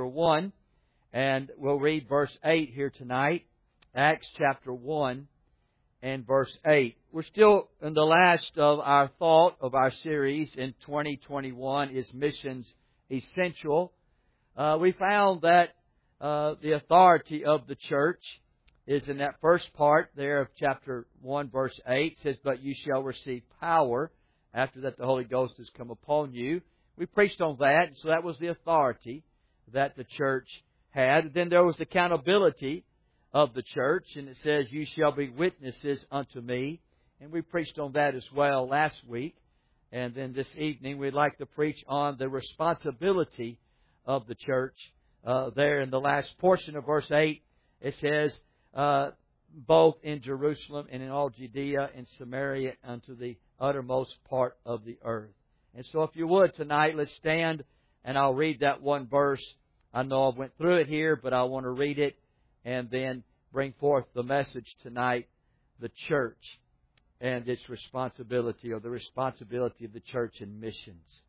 chapter 1, and we'll read verse 8 here tonight. Acts chapter 1 and verse 8. We're still in the last of our thought of our series in 2021 is Missions Essential. We found that the authority of the church is in that first part there of chapter 1 verse 8. It says, "But you shall receive power after that the Holy Ghost has come upon you." We preached on that, so that was the authority that the church had. Then there was the accountability of the church, and it says, "You shall be witnesses unto me." And we preached on that as well last week. And then this evening we'd like to preach on the responsibility of the church. There in the last portion of verse 8, it says, "Both in Jerusalem and in all Judea and Samaria unto the uttermost part of the earth." And so if you would tonight, let's stand and I'll read that one verse. I know I went through it here, but I want to read it and then bring forth the message tonight, the church and its responsibility, or the responsibility of the church in missions.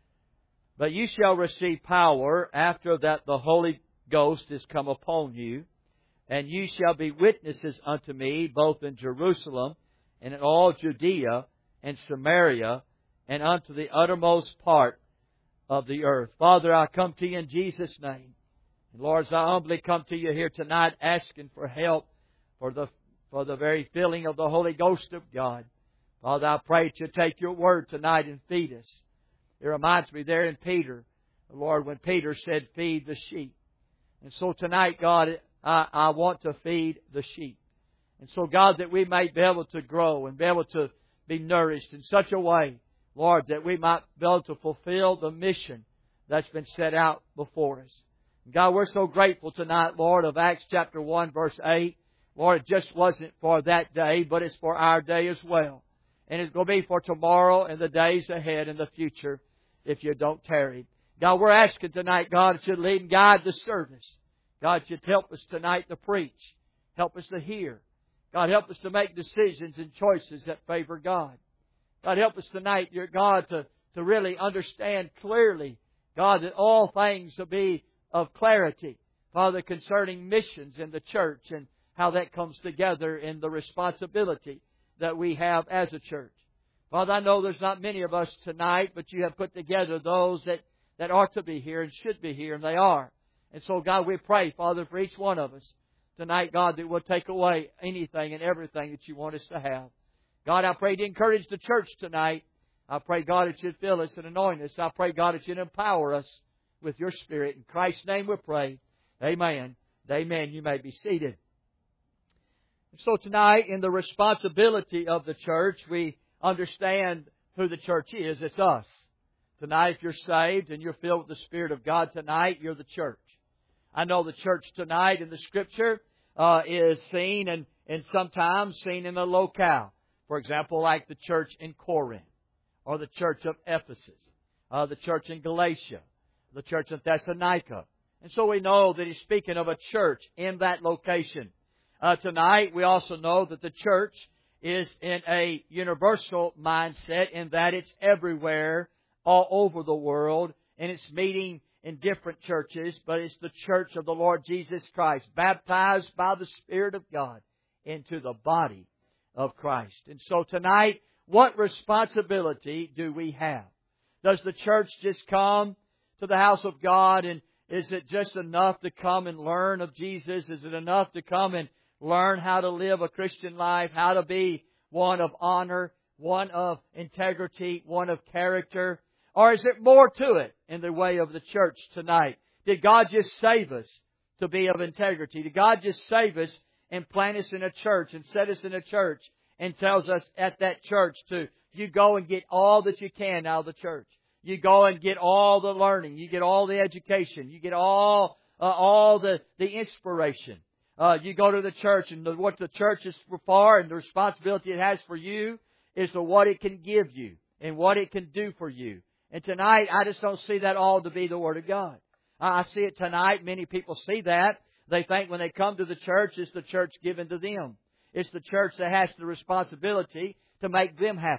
"But you shall receive power after that the Holy Ghost is come upon you, and you shall be witnesses unto me both in Jerusalem and in all Judea and Samaria and unto the uttermost part of the earth." Father, I come to you in Jesus' name. And Lord, as I humbly come to you here tonight asking for help for the very filling of the Holy Ghost of God. Father, I pray that you take your word tonight and feed us. It reminds me there in Peter, Lord, when Peter said, "Feed the sheep." And so tonight, God, I want to feed the sheep. And so, God, that we may be able to grow and be able to be nourished in such a way, Lord, that we might be able to fulfill the mission that's been set out before us. God, we're so grateful tonight, Lord, of Acts chapter 1, verse 8. Lord, it just wasn't for that day, but it's for our day as well. And it's going to be for tomorrow and the days ahead in the future if you don't tarry. God, we're asking tonight, God, that you'd lead and guide the service. God, you'd help us tonight to preach. Help us to hear. God, help us to make decisions and choices that favor God. God, help us tonight, dear God, to really understand clearly, God, that all things will be of clarity, Father, concerning missions in the church and how that comes together in the responsibility that we have as a church. Father, I know there's not many of us tonight, but you have put together those that ought to be here and should be here, and they are. And so, God, we pray, Father, for each one of us tonight, God, that we'll take away anything and everything that you want us to have. God, I pray to encourage the church tonight. I pray, God, that you'd fill us and anoint us. I pray, God, that you'd empower us with your Spirit. In Christ's name we pray. Amen. Amen. You may be seated. So tonight, in the responsibility of the church, we understand who the church is. It's us. Tonight, if you're saved and you're filled with the Spirit of God tonight, you're the church. I know the church tonight in the Scripture is seen and sometimes seen in a locale. For example, like the church in Corinth, or the church of Ephesus, the church in Galatia, the church in Thessalonica. And so we know that he's speaking of a church in that location. Tonight, we also know that the church is in a universal mindset in that it's everywhere, all over the world, and it's meeting in different churches, but it's the church of the Lord Jesus Christ, baptized by the Spirit of God into the body of Christ. And so tonight, what responsibility do we have? Does the church just come to the house of God, and is it just enough to come and learn of Jesus? Is it enough to come and learn how to live a Christian life, how to be one of honor, one of integrity, one of character? Or is it more to it in the way of the church tonight? Did God just save us to be of integrity? Did God just save us and plant us in a church and set us in a church and tells us at that church to, you go and get all that you can out of the church. You go and get all the learning. You get all the education. You get all the inspiration. You go to the church, and what the church is for and the responsibility it has for you is to what it can give you and what it can do for you. And tonight, I just don't see that all to be the Word of God. I see it tonight. Many people see that. They think when they come to the church, it's the church given to them. It's the church that has the responsibility to make them happy.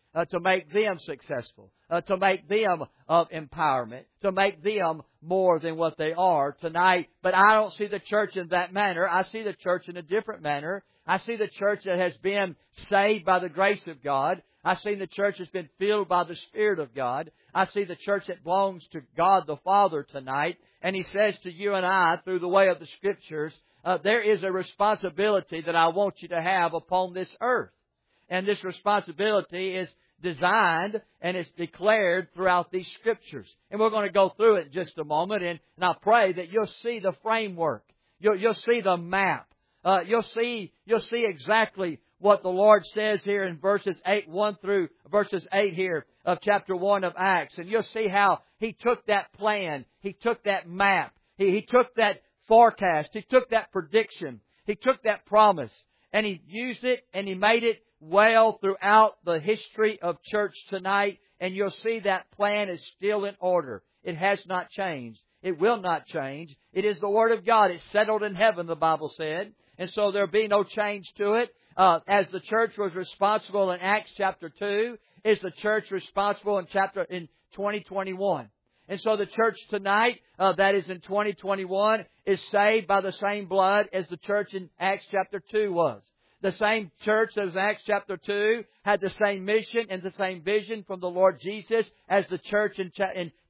to make them successful, to make them of empowerment, to make them more than what they are tonight. But I don't see the church in that manner. I see the church in a different manner. I see the church that has been saved by the grace of God. I see the church that's been filled by the Spirit of God. I see the church that belongs to God the Father tonight. And He says to you and I, through the way of the Scriptures, there is a responsibility that I want you to have upon this earth. And this responsibility is designed and it's declared throughout these Scriptures. And we're going to go through it in just a moment. And I pray that you'll see the framework. You'll see the map. You'll see exactly what the Lord says here in verses 1 through verses 8 here of chapter 1 of Acts. And you'll see how He took that plan. He took that map. He took that forecast. He took that prediction. He took that promise. And He used it and He made it well throughout the history of church tonight. And you'll see that plan is still in order. It has not changed. It will not change. It is the Word of God. It's settled in heaven, the Bible said. And so there'll be no change to it. As the church was responsible in Acts chapter 2, is the church responsible in 2021. And so the church tonight, that is in 2021, is saved by the same blood as the church in Acts chapter 2 was. The same church that was in Acts chapter 2 had the same mission and the same vision from the Lord Jesus as the church in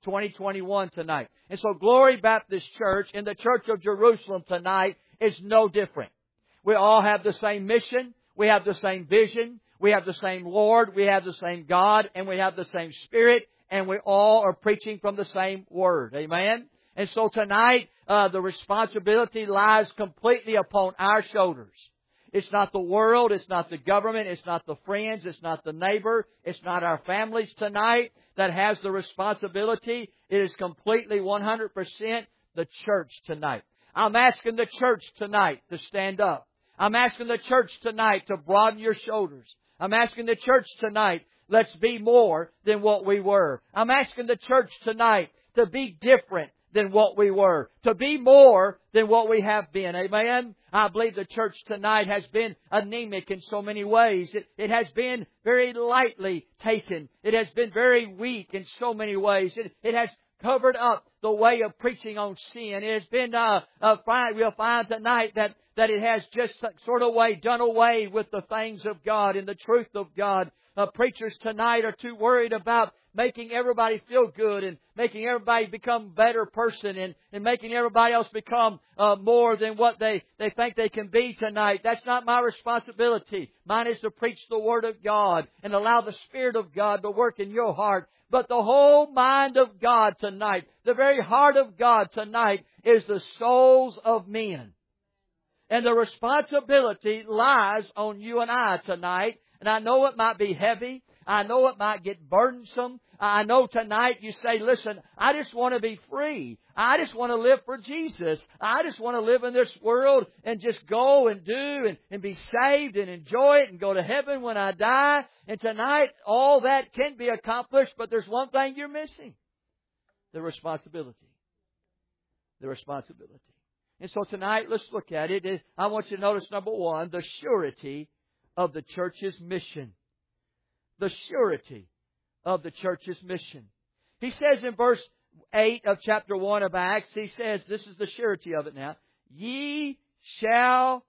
2021 tonight. And so Glory Baptist Church and the Church of Jerusalem tonight is no different. We all have the same mission. We have the same vision. We have the same Lord. We have the same God. And we have the same Spirit. And we all are preaching from the same Word. Amen? And so tonight, the responsibility lies completely upon our shoulders. It's not the world. It's not the government. It's not the friends. It's not the neighbor. It's not our families tonight that has the responsibility. It is completely 100% the church tonight. I'm asking the church tonight to stand up. I'm asking the church tonight to broaden your shoulders. I'm asking the church tonight, let's be more than what we were. I'm asking the church tonight to be different than what we were. To be more than what we have been. Amen? I believe the church tonight has been anemic in so many ways. It has been very lightly taken. It has been very weak in so many ways. It has covered up the way of preaching on sin. It has been, we'll find tonight that it has just sort of done away with the things of God and the truth of God. Preachers tonight are too worried about making everybody feel good and making everybody become a better person and making everybody else become more than what they think they can be tonight. That's not my responsibility. Mine is to preach the Word of God and allow the Spirit of God to work in your heart. But the whole mind of God tonight, the very heart of God tonight, is the souls of men. And the responsibility lies on you and I tonight. And I know it might be heavy. I know it might get burdensome. I know tonight you say, listen, I just want to be free. I just want to live for Jesus. I just want to live in this world and just go and do and be saved and enjoy it and go to heaven when I die. And tonight, all that can be accomplished, but there's one thing you're missing. The responsibility. The responsibility. And so tonight, let's look at it. I want you to notice, number one, the surety of the church's mission. The surety of the church's mission. He says in verse 8 of chapter 1 of Acts, he says, this is the surety of it now, ye shall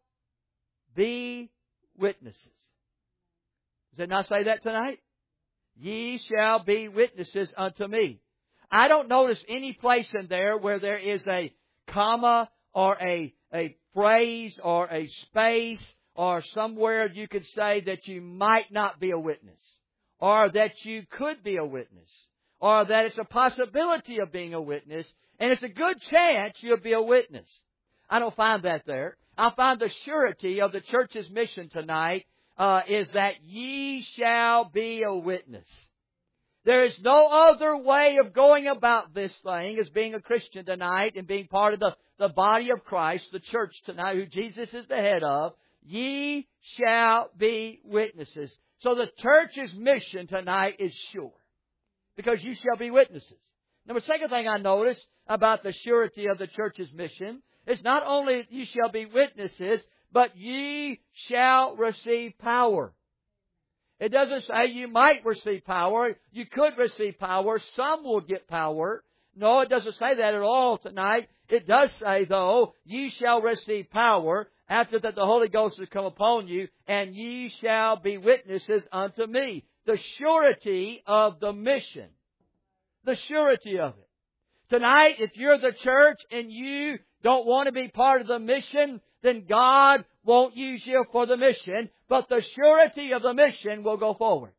be witnesses. Does it not say that tonight? Ye shall be witnesses unto me. I don't notice any place in there where there is a comma or a phrase or a space or somewhere you could say that you might not be a witness, or that you could be a witness, or that it's a possibility of being a witness, and it's a good chance you'll be a witness. I don't find that there. I find the surety of the church's mission tonight is that ye shall be a witness. There is no other way of going about this thing as being a Christian tonight and being part of the body of Christ, the church tonight, who Jesus is the head of. Ye shall be witnesses. So the church's mission tonight is sure, because you shall be witnesses. Now, the second thing I notice about the surety of the church's mission is not only you shall be witnesses, but ye shall receive power. It doesn't say you might receive power. You could receive power. Some will get power. No, it doesn't say that at all tonight. It does say, though, ye shall receive power after that the Holy Ghost has come upon you, and ye shall be witnesses unto me. The surety of the mission. The surety of it. Tonight, if you're the church and you don't want to be part of the mission, then God won't use you for the mission, but the surety of the mission will go forward.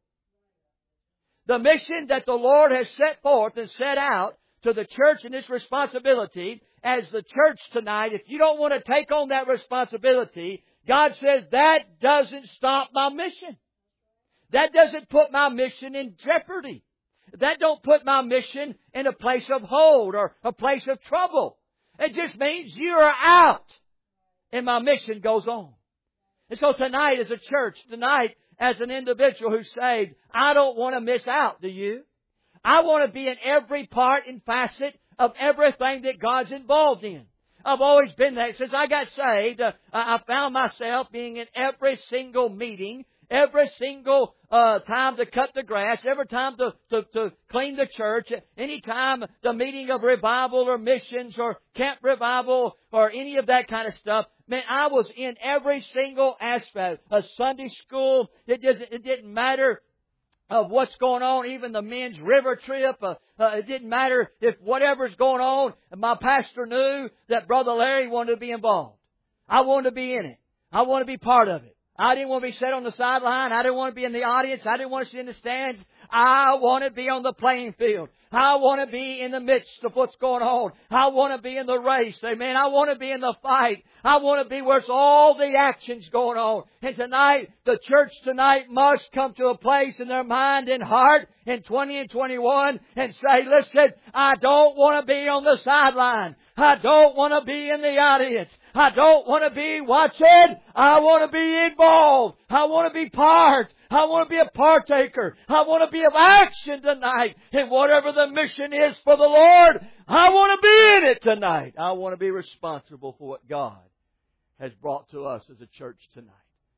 The mission that the Lord has set forth and set out to the church and its responsibility as the church tonight, if you don't want to take on that responsibility, God says that doesn't stop my mission. That doesn't put my mission in jeopardy. That don't put my mission in a place of hold or a place of trouble. It just means you are out and my mission goes on. And so tonight as a church, tonight as an individual who's saved, I don't want to miss out, do you? I want to be in every part and facet of everything that God's involved in. I've always been there. Since I got saved, I found myself being in every single meeting, every single time to cut the grass, every time to clean the church, any time the meeting of revival or missions or camp revival or any of that kind of stuff. Man, I was in every single aspect. A Sunday school, it didn't matter of what's going on, even the men's river trip. It didn't matter if whatever's going on. My pastor knew that Brother Larry wanted to be involved. I wanted to be in it. I wanted to be part of it. I didn't want to be set on the sideline. I didn't want to be in the audience. I didn't want to sit in the stands. I want to be on the playing field. I want to be in the midst of what's going on. I want to be in the race. Amen. I want to be in the fight. I want to be where all the action's going on. And tonight, the church tonight must come to a place in their mind and heart in 20 and 21 and say, listen, I don't want to be on the sideline. I don't want to be in the audience. I don't want to be watching. I want to be involved. I want to be part. I want to be a partaker. I want to be of action tonight. And whatever the mission is for the Lord, I want to be in it tonight. I want to be responsible for what God has brought to us as a church tonight.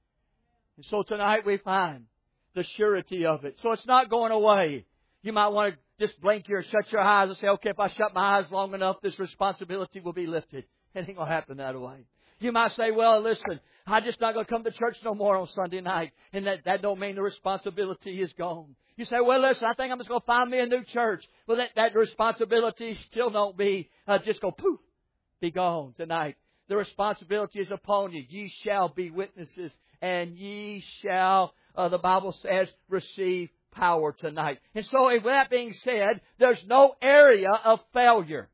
And so tonight we find the surety of it. So it's not going away. You might want to just blink your, shut your eyes and say, okay, if I shut my eyes long enough, this responsibility will be lifted. It ain't going to happen that way. You might say, well, listen, I'm just not going to come to church no more on Sunday night. And that don't mean the responsibility is gone. You say, well, listen, I think I'm just going to find me a new church. Well, that responsibility still don't be, just go poof, be gone tonight. The responsibility is upon you. Ye shall be witnesses and ye shall, the Bible says, receive power tonight. And so with that being said, there's no area of failure.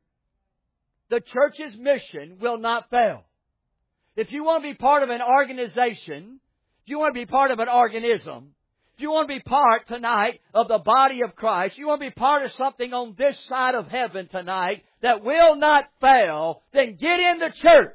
The church's mission will not fail. If you want to be part of an organization, if you want to be part of an organism, if you want to be part tonight of the body of Christ, you want to be part of something on this side of heaven tonight that will not fail, then get in the church.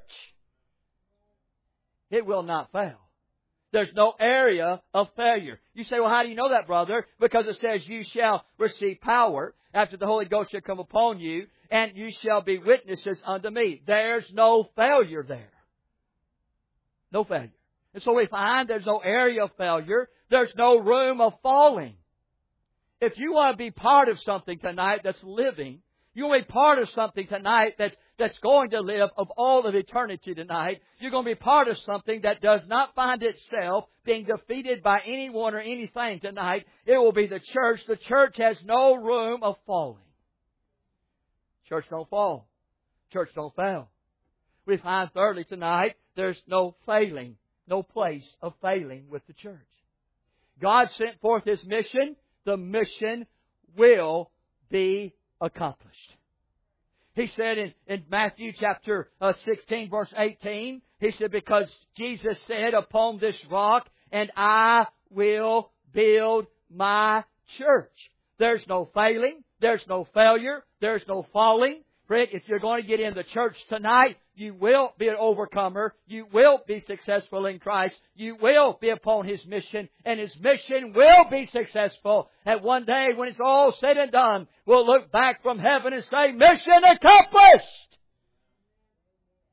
It will not fail. There's no area of failure. You say, well, how do you know that, brother? Because it says, you shall receive power after the Holy Ghost shall come upon you, and you shall be witnesses unto me. There's no failure there. No failure. And so we find there's no area of failure. There's no room of falling. If you want to be part of something tonight that's living, you want to be part of something tonight that's going to live of all of eternity tonight, you're going to be part of something that does not find itself being defeated by anyone or anything tonight. It will be the church. The church has no room of falling. Church don't fall. Church don't fail. We find thirdly tonight, there's no failing, no place of failing with the church. God sent forth His mission. The mission will be accomplished. He said in Matthew chapter 16 verse 18, He said, because Jesus said, upon this rock, and I will build my church. There's no failing. There's no failure. There's no falling. Friend, if you're going to get in the church tonight, you will be an overcomer. You will be successful in Christ. You will be upon His mission. And His mission will be successful. And one day when it's all said and done, we'll look back from heaven and say, mission accomplished!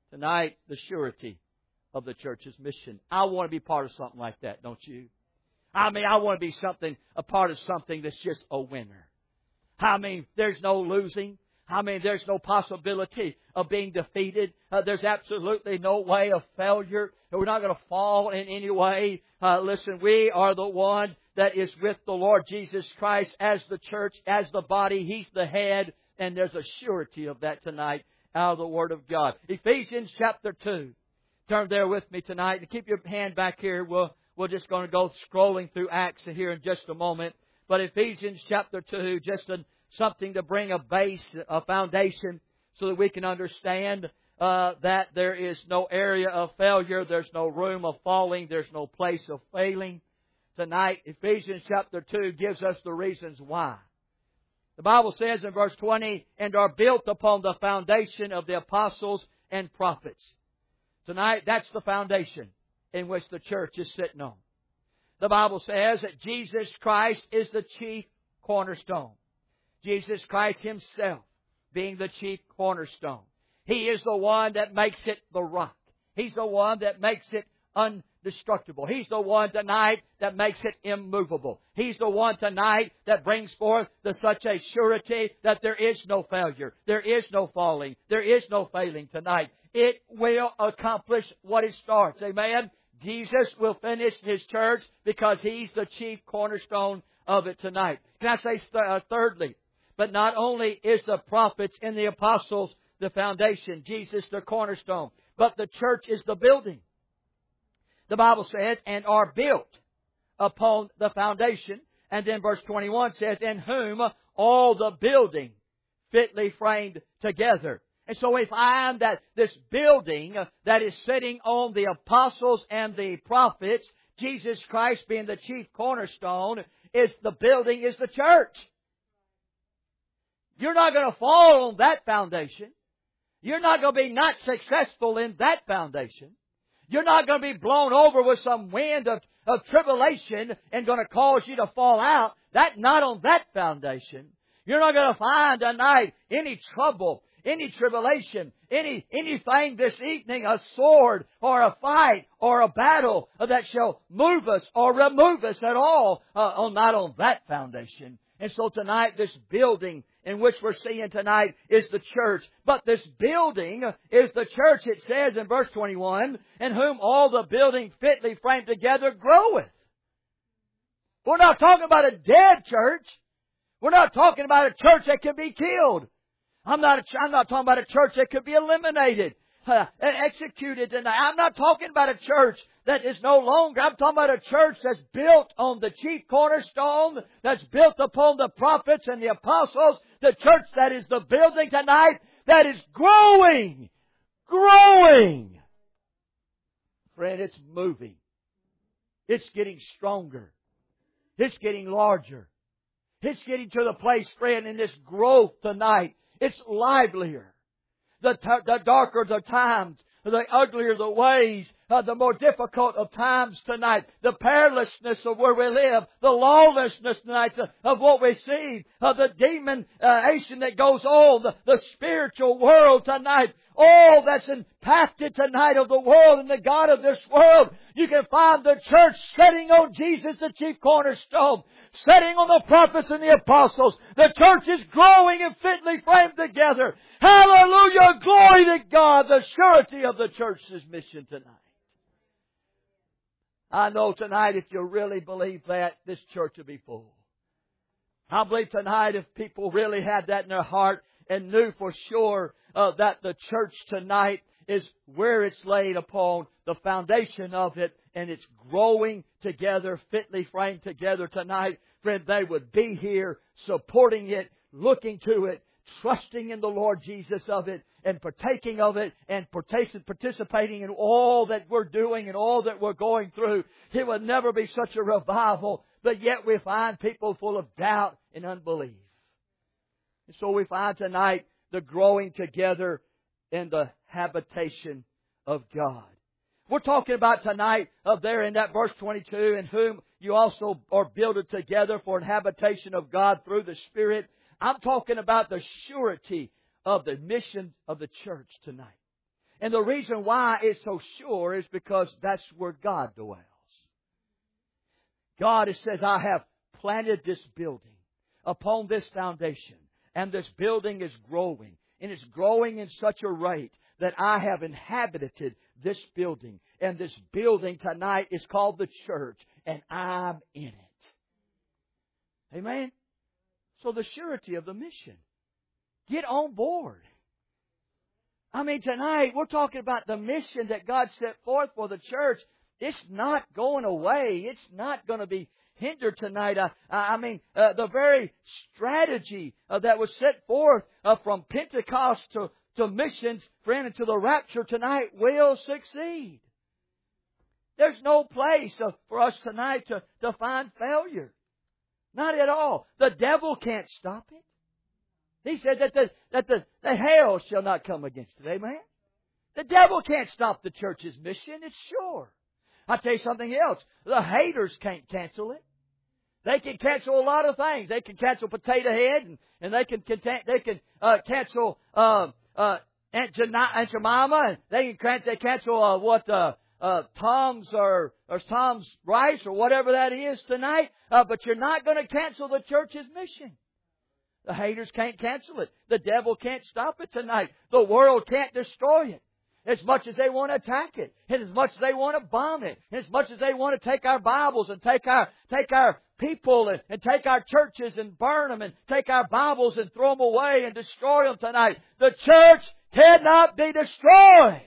Tonight, the surety of the church's mission. I want to be part of something like that, don't you? I mean, I want to be a part of something that's just a winner. I mean, there's no losing. I mean, there's no possibility of being defeated. There's absolutely no way of failure. We're not going to fall in any way. Listen, we are the one that is with the Lord Jesus Christ as the church, as the body. He's the head, and there's a surety of that tonight out of the Word of God. Ephesians chapter 2. Turn there with me tonight. And keep your hand back here. We're just going to go scrolling through Acts here in just a moment. But Ephesians chapter 2, just something to bring a base, a foundation, so that we can understand that there is no area of failure. There's no room of falling. There's no place of failing. Tonight, Ephesians chapter 2 gives us the reasons why. The Bible says in verse 20, and are built upon the foundation of the apostles and prophets. Tonight, that's the foundation in which the church is sitting on. The Bible says that Jesus Christ is the chief cornerstone. Jesus Christ Himself being the chief cornerstone. He is the one that makes it the rock. He's the one that makes it indestructible. He's the one tonight that makes it immovable. He's the one tonight that brings forth such a surety that there is no failure. There is no falling. There is no failing tonight. It will accomplish what it starts. Amen? Jesus will finish His church because He's the chief cornerstone of it tonight. Can I say thirdly, but not only is the prophets and the apostles the foundation, Jesus the cornerstone, but the church is the building. The Bible says, and are built upon the foundation. And then verse 21 says, in whom all the building fitly framed together. And so we find that this building that is sitting on the apostles and the prophets, Jesus Christ being the chief cornerstone, is the building, is the church. You're not going to fall on that foundation. You're not going to be not successful in that foundation. You're not going to be blown over with some wind of tribulation and going to cause you to fall out. That's not on that foundation. You're not going to find tonight any trouble, any tribulation, anything this evening, a sword or a fight or a battle that shall move us or remove us at all, not on that foundation. And so tonight, this building in which we're seeing tonight is the church. But this building is the church, it says in verse 21, in whom all the building fitly framed together groweth. We're not talking about a dead church. We're not talking about a church that can be killed. I'm not talking about a church that could be eliminated, and executed tonight. I'm not talking about a church that is no longer. I'm talking about a church that's built on the chief cornerstone, that's built upon the prophets and the apostles. The church that is the building tonight that is growing. Growing. Friend, it's moving. It's getting stronger. It's getting larger. It's getting to the place, friend, in this growth tonight. It's livelier. The darker the times, the uglier the ways, the more difficult of times tonight, the perillousness of where we live, the lawlessness tonight of what we see, the demonization that goes on, the spiritual world tonight, all that's impacted tonight of the world and the God of this world. You can find the church sitting on Jesus, the chief cornerstone, sitting on the prophets and the apostles. The church is growing and fitly framed together. Hallelujah! Glory to God! The surety of the church's mission tonight. I know tonight, if you really believe that, this church will be full. I believe tonight, if people really had that in their heart and knew for sure that the church tonight is where it's laid upon the foundation of it, and it's growing together, fitly framed together tonight, friend, they would be here supporting it, looking to it, trusting in the Lord Jesus of it, and partaking of it, and participating in all that we're doing and all that we're going through. It would never be such a revival, but yet we find people full of doubt and unbelief. And so we find tonight the growing together in the habitation of God. We're talking about tonight there in that verse 22, in whom you also are builded together for an habitation of God through the Spirit. I'm talking about the surety of the mission of the church tonight. And the reason why it's so sure is because that's where God dwells. God has said, I have planted this building upon this foundation. And this building is growing. And it's growing in such a rate that I have inhabited this building. And this building tonight is called the church. And I'm in it. Amen? So the surety of the mission. Get on board. I mean, tonight we're talking about the mission that God set forth for the church. It's not going away. It's not going to be hindered tonight. The very strategy that was set forth from Pentecost to missions, friend, and to the rapture tonight will succeed. There's no place for us tonight to find failure. Not at all. The devil can't stop it. He said that the hell shall not come against it. Amen? The devil can't stop the church's mission. It's sure. I'll tell you something else. The haters can't cancel it. They can cancel a lot of things. They can cancel Potato Head, and they can cancel Aunt Jemima, and they cancel Tom's or Tom's Rice or whatever that is tonight. But you're not going to cancel the church's mission. The haters can't cancel it. The devil can't stop it tonight. The world can't destroy it. As much as they want to attack it, and as much as they want to bomb it, and as much as they want to take our Bibles and take our people and take our churches and burn them and take our Bibles and throw them away and destroy them tonight. The church cannot be destroyed.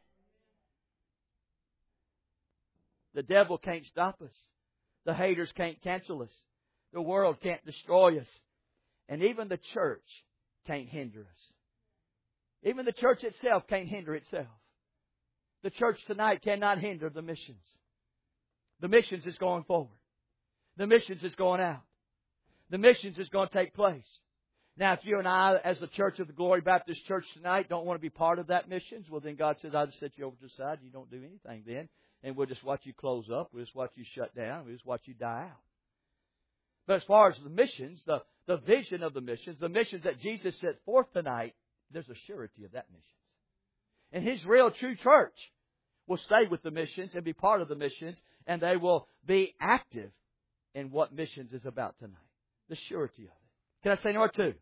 The devil can't stop us. The haters can't cancel us. The world can't destroy us. And even the church can't hinder us. Even the church itself can't hinder itself. The church tonight cannot hinder the missions. The missions is going forward. The missions is going out. The missions is going to take place. Now, if you and I, as the Church of the Glory Baptist Church tonight, don't want to be part of that missions, well, then God says, I'll just set you over to the side. You don't do anything then. And we'll just watch you close up. We'll just watch you shut down. We'll just watch you die out. But as far as the missions, the vision of the missions that Jesus set forth tonight, there's a surety of that missions. And His real true church will stay with the missions and be part of the missions, and they will be active in what missions is about tonight. The surety of it. Can I say number 2?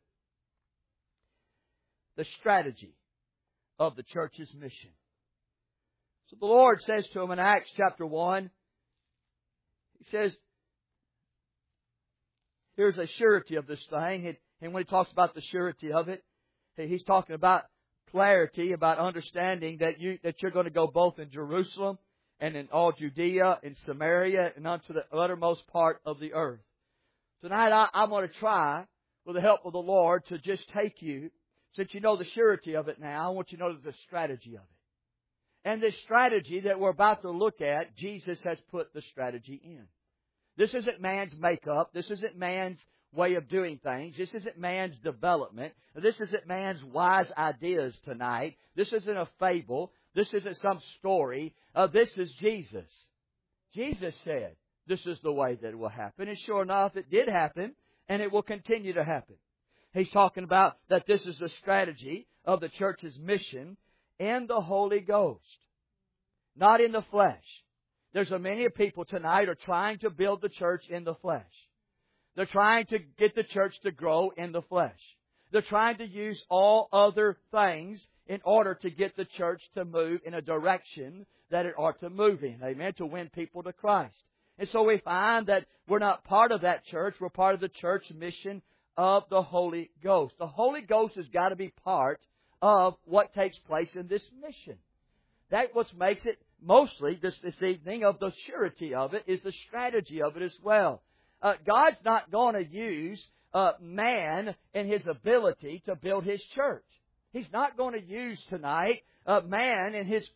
The strategy of the church's mission. So the Lord says to him in Acts chapter 1, He says, here's a surety of this thing. And when He talks about the surety of it, He's talking about clarity, about understanding that you're going to go both in Jerusalem and in all Judea and Samaria and unto the uttermost part of the earth. Tonight I'm going to try, with the help of the Lord, to just take you, since you know the surety of it now, I want you to know the strategy of it. And this strategy that we're about to look at, Jesus has put the strategy in. This isn't man's makeup. This isn't man's way of doing things. This isn't man's development. This isn't man's wise ideas tonight. This isn't a fable. This isn't some story. This is Jesus. Jesus said, this is the way that it will happen. And sure enough, it did happen, and it will continue to happen. He's talking about that this is the strategy of the church's mission in the Holy Ghost, not in the flesh. There's so many people tonight are trying to build the church in the flesh. They're trying to get the church to grow in the flesh. They're trying to use all other things in order to get the church to move in a direction that it ought to move in. Amen. To win people to Christ. And so we find that we're not part of that church. We're part of the church mission of the Holy Ghost. The Holy Ghost has got to be part of what takes place in this mission. That's what makes it mostly this evening of the surety of it is the strategy of it as well. God's not going to use man and his ability to build His church. He's not going to use tonight man and his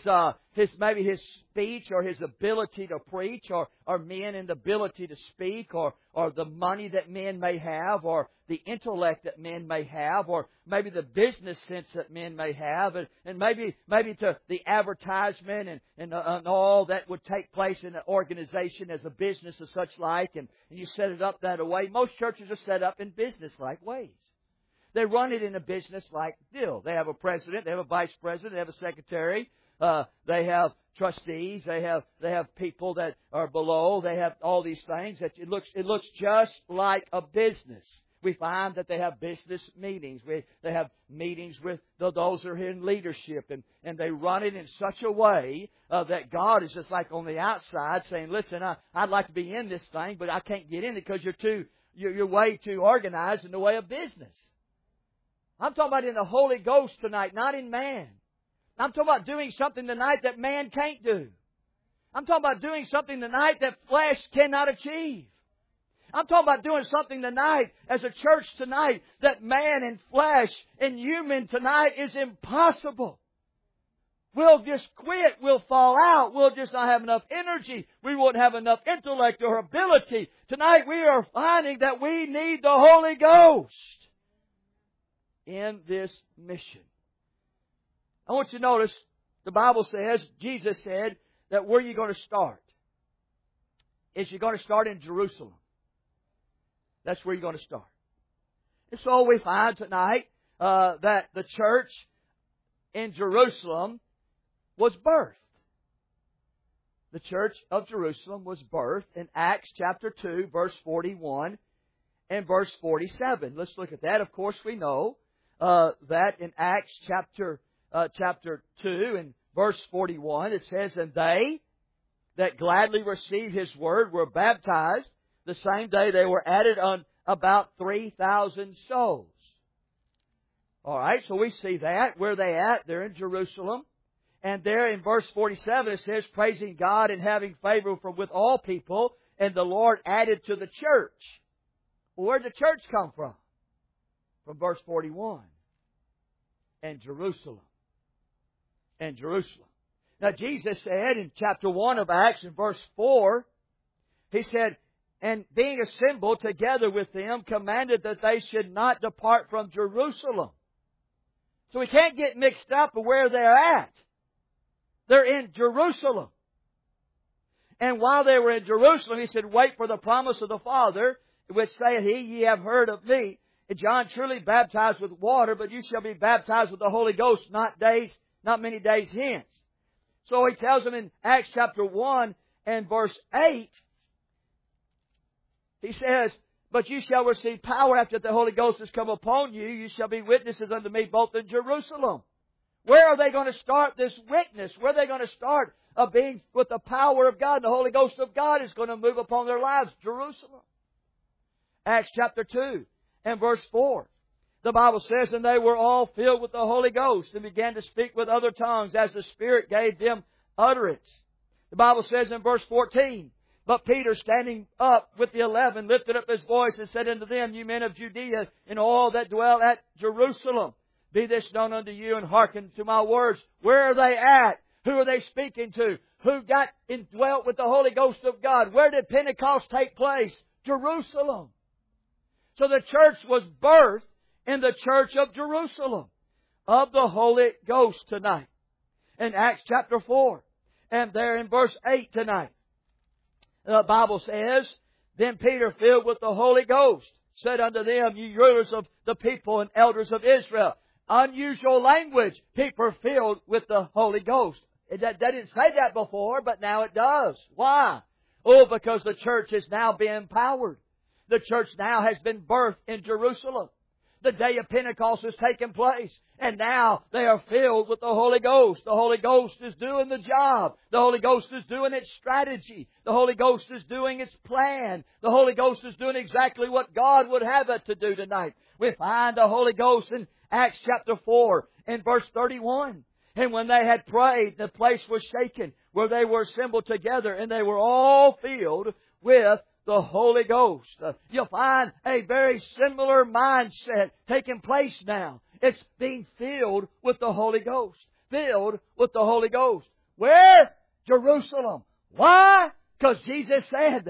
maybe his speech or his ability to preach or men and the ability to speak or the money that men may have or the intellect that men may have or maybe the business sense that men may have and maybe to the advertisement and all that would take place in an organization as a business or such like and you set it up that way. Most churches are set up in business-like ways. They run it in a business-like deal. They have a president, they have a vice president, they have a secretary. They have trustees. They have people that are below. They have all these things. That it looks just like a business. We find that they have business meetings. They have meetings with those who are in leadership, and they run it in such a way that God is just like on the outside saying, "Listen, I'd like to be in this thing, but I can't get in it because you're way too organized in the way of business." I'm talking about in the Holy Ghost tonight, not in man. I'm talking about doing something tonight that man can't do. I'm talking about doing something tonight that flesh cannot achieve. I'm talking about doing something tonight as a church tonight that man and flesh and human tonight is impossible. We'll just quit. We'll fall out. We'll just not have enough energy. We won't have enough intellect or ability. Tonight we are finding that we need the Holy Ghost in this mission. I want you to notice the Bible says, Jesus said, that where you're going to start is you're going to start in Jerusalem. That's where you're going to start. And so we find tonight that the church in Jerusalem was birthed. The church of Jerusalem was birthed in Acts chapter 2, verse 41 and verse 47. Let's look at that. Of course, we know that in Acts chapter 2 and verse 41, it says, "And they that gladly received His word were baptized. The same day they were added on about 3,000 souls." All right, so we see that. Where are they at? They're in Jerusalem. And there in verse 47 it says, "Praising God and having favor with all people, and the Lord added to the church." Well, where did the church come from? From verse 41. And Jerusalem. And Jerusalem. Now Jesus said in chapter 1 of Acts in verse 4, He said, "And being assembled together with them, commanded that they should not depart from Jerusalem." So we can't get mixed up with where they're at. They're in Jerusalem. And while they were in Jerusalem, He said, "Wait for the promise of the Father, which saith He, Ye have heard of me. And John truly baptized with water, but you shall be baptized with the Holy Ghost not many days hence." So He tells them in Acts chapter 1 and verse 8, He says, "But you shall receive power after the Holy Ghost has come upon you. You shall be witnesses unto me both in Jerusalem." Where are they going to start this witness? Where are they going to start being with the power of God? The Holy Ghost of God is going to move upon their lives. Jerusalem. Acts chapter 2 and verse 4. The Bible says, "And they were all filled with the Holy Ghost and began to speak with other tongues as the Spirit gave them utterance." The Bible says in verse 14, "But Peter, standing up with the 11, lifted up his voice and said unto them, You men of Judea, and all that dwell at Jerusalem, be this known unto you, and hearken to my words." Where are they at? Who are they speaking to? Who got indwelt with the Holy Ghost of God? Where did Pentecost take place? Jerusalem. So the church was birthed in the church of Jerusalem, of the Holy Ghost tonight. In Acts chapter 4, and there in verse 8 tonight, the Bible says, "Then Peter, filled with the Holy Ghost, said unto them, Ye rulers of the people and elders of Israel." Unusual language. People filled with the Holy Ghost. They didn't say that before, but now it does. Why? Oh, because the church is now being empowered. The church now has been birthed in Jerusalem. The day of Pentecost has taken place. And now they are filled with the Holy Ghost. The Holy Ghost is doing the job. The Holy Ghost is doing its strategy. The Holy Ghost is doing its plan. The Holy Ghost is doing exactly what God would have it to do tonight. We find the Holy Ghost in Acts chapter 4 and verse 31. "And when they had prayed, the place was shaken where they were assembled together, and they were all filled with the Holy Ghost." You'll find a very similar mindset taking place now. It's being filled with the Holy Ghost. Filled with the Holy Ghost. Where? Jerusalem. Why? Because Jesus said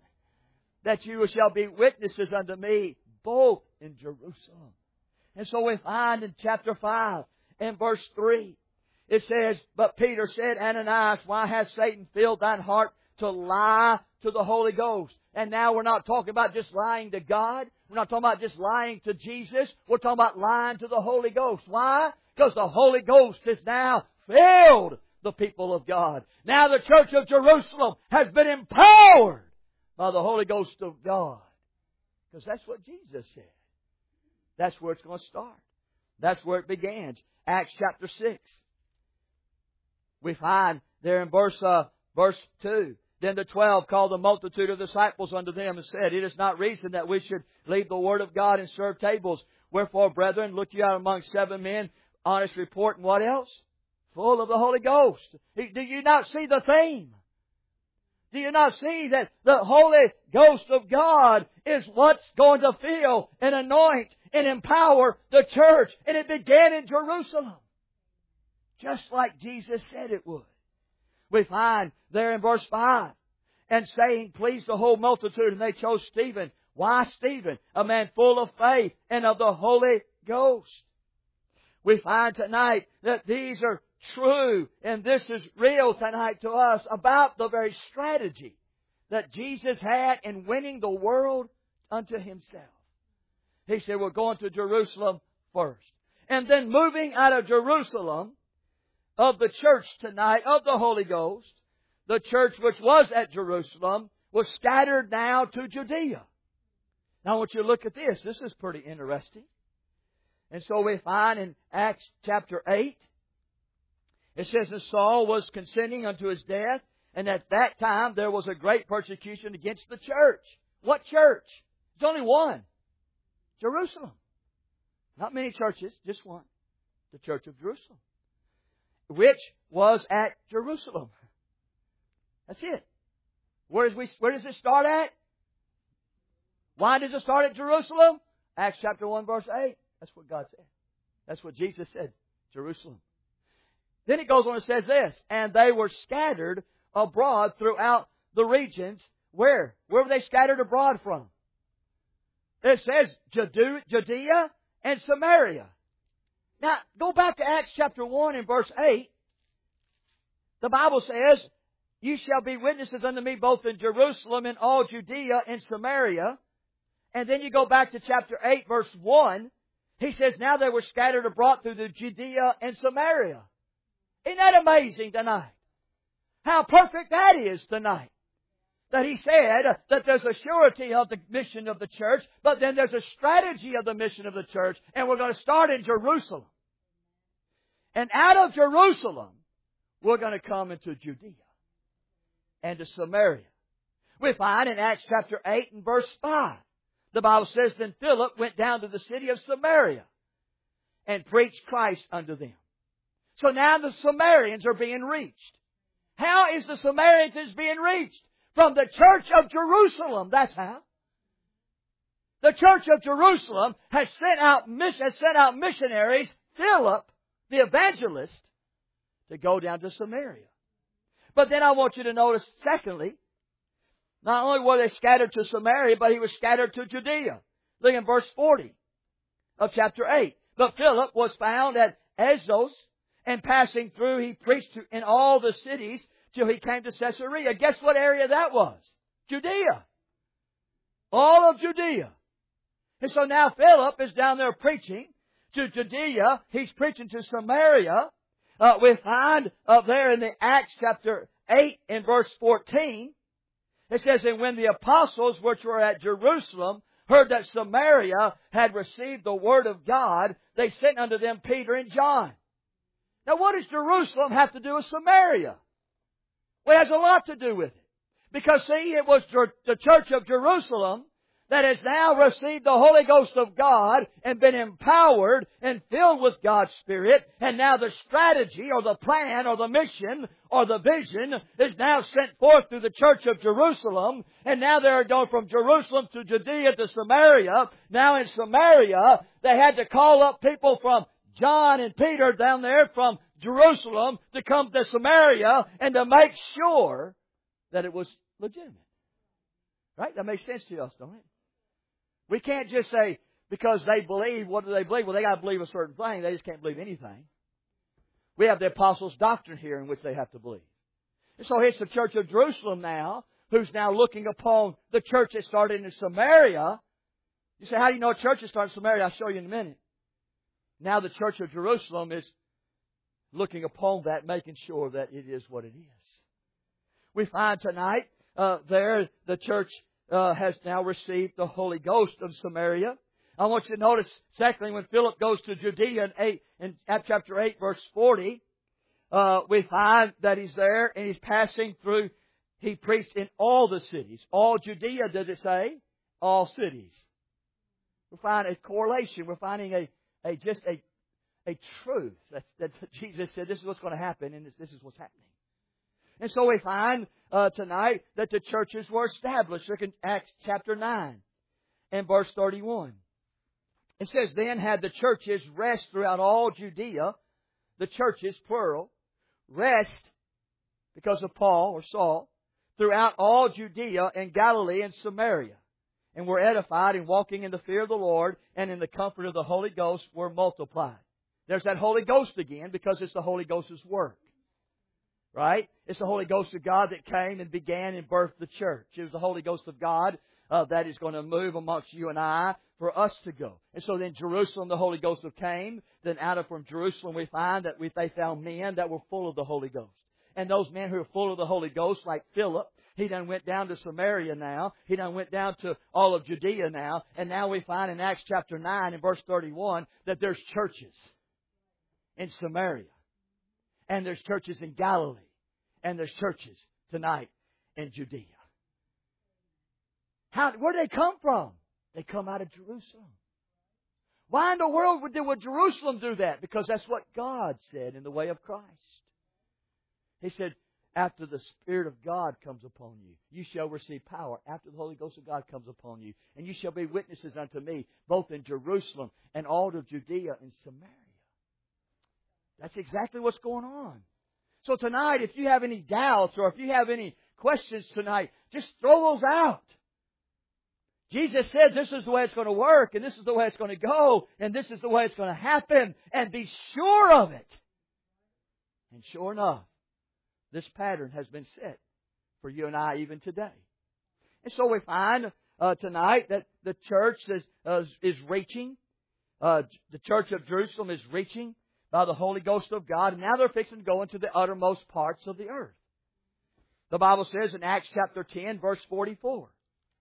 that you shall be witnesses unto me both in Jerusalem. And so we find in chapter 5 and verse 3, it says, "But Peter said, Ananias, why hath Satan filled thine heart to lie to the Holy Ghost?" And now we're not talking about just lying to God. We're not talking about just lying to Jesus. We're talking about lying to the Holy Ghost. Why? Because the Holy Ghost is now filled the people of God. Now the church of Jerusalem has been empowered by the Holy Ghost of God. Because that's what Jesus said. That's where it's going to start. That's where it begins. Acts chapter 6. We find there in verse 2. Then the 12 called the multitude of disciples unto them and said, It is not reason that we should leave the word of God and serve tables. Wherefore, brethren, look you out among 7 men, honest report, and what else? Full of the Holy Ghost. Do you not see the theme? Do you not see that the Holy Ghost of God is what's going to fill and anoint and empower the church? And it began in Jerusalem. Just like Jesus said it would. We find there in verse 5, and saying, please the whole multitude, and they chose Stephen. Why Stephen? A man full of faith and of the Holy Ghost. We find tonight that these are true, and this is real tonight to us about the very strategy that Jesus had in winning the world unto Himself. He said, we're going to Jerusalem first. And then moving out of Jerusalem, of the church tonight, of the Holy Ghost, the church which was at Jerusalem was scattered now to Judea. Now I want you to look at this. This is pretty interesting. And so we find in Acts chapter 8, it says that Saul was consenting unto his death, and at that time there was a great persecution against the church. What church? There's only one. Jerusalem. Not many churches, just one. The church of Jerusalem. Which was at Jerusalem. That's it. Where does it start at? Why does it start at Jerusalem? Acts chapter 1 verse 8. That's what God said. That's what Jesus said. Jerusalem. Then it goes on and says this. And they were scattered abroad throughout the regions. Where? Where were they scattered abroad from? It says Judea and Samaria. Now, go back to Acts chapter 1 and verse 8. The Bible says, You shall be witnesses unto me both in Jerusalem and all Judea and Samaria. And then you go back to chapter 8 verse 1. He says, Now they were scattered abroad through the Judea and Samaria. Isn't that amazing tonight? How perfect that is tonight. That He said that there's a surety of the mission of the church, but then there's a strategy of the mission of the church, and we're going to start in Jerusalem. And out of Jerusalem, we're going to come into Judea and to Samaria. We find in Acts chapter 8 and verse 5, the Bible says, Then Philip went down to the city of Samaria and preached Christ unto them. So now the Samaritans are being reached. How is the Samaritans being reached? From the church of Jerusalem. That's how. The church of Jerusalem has sent out missionaries, Philip, the evangelist, to go down to Samaria. But then I want you to notice, secondly, not only were they scattered to Samaria, but he was scattered to Judea. Look in verse 40 of chapter 8. But Philip was found at Azotus, and passing through, he preached in all the cities till he came to Caesarea. Guess what area that was? Judea. All of Judea. And so now Philip is down there preaching to Judea. He's preaching to Samaria. We find up there in the Acts chapter 8 and verse 14, it says, And when the apostles which were at Jerusalem heard that Samaria had received the word of God, they sent unto them Peter and John. Now what does Jerusalem have to do with Samaria? Well, it has a lot to do with it. Because see, it was the church of Jerusalem that has now received the Holy Ghost of God and been empowered and filled with God's Spirit. And now the strategy or the plan or the mission or the vision is now sent forth through the church of Jerusalem. And now they're going from Jerusalem to Judea to Samaria. Now in Samaria, they had to call up people from John and Peter down there from Jerusalem to come to Samaria and to make sure that it was legitimate. Right? That makes sense to us, don't it? We can't just say, because they believe, what do they believe? Well, they got to believe a certain thing. They just can't believe anything. We have the apostles' doctrine here in which they have to believe. And so it's the church of Jerusalem now, who's now looking upon the church that started in Samaria. You say, how do you know a church that started in Samaria? I'll show you in a minute. Now the church of Jerusalem is looking upon that, making sure that it is what it is. We find tonight there the church has now received the Holy Ghost of Samaria. I want you to notice, secondly, when Philip goes to Judea in chapter 8, verse 40, we find that he's there and he's passing through. He preached in all the cities. All Judea, does it say? All cities. We find a correlation. We're finding a truth. That Jesus said this is what's going to happen, and this is what's happening. And so we find tonight that the churches were established. Look in Acts chapter 9 and verse 31. It says, Then had the churches rest throughout all Judea, the churches, plural, rest, because of Paul or Saul, throughout all Judea and Galilee and Samaria, and were edified and walking in the fear of the Lord and in the comfort of the Holy Ghost were multiplied. There's that Holy Ghost again, because it's the Holy Ghost's work. Right? It's the Holy Ghost of God that came and began and birthed the church. It was the Holy Ghost of God that is going to move amongst you and I for us to go. And so then Jerusalem, the Holy Ghost came. Then from Jerusalem we find that they found men that were full of the Holy Ghost. And those men who were full of the Holy Ghost, like Philip, he done went down to Samaria now. He done went down to all of Judea now. And now we find in Acts chapter 9 and verse 31 that there's churches in Samaria. And there's churches in Galilee. And there's churches tonight in Judea. Where do they come from? They come out of Jerusalem. Why in the world would Jerusalem do that? Because that's what God said in the way of Christ. He said, after the Spirit of God comes upon you, you shall receive power. After the Holy Ghost of God comes upon you. And you shall be witnesses unto me, both in Jerusalem and all of Judea and Samaria. That's exactly what's going on. So tonight, if you have any doubts or if you have any questions tonight, just throw those out. Jesus said this is the way it's going to work, and this is the way it's going to go, and this is the way it's going to happen, and be sure of it. And sure enough, this pattern has been set for you and I even today. And so we find tonight that the church is reaching. The church of Jerusalem is reaching by the Holy Ghost of God. And now they're fixing to go into the uttermost parts of the earth. The Bible says in Acts chapter 10, verse 44.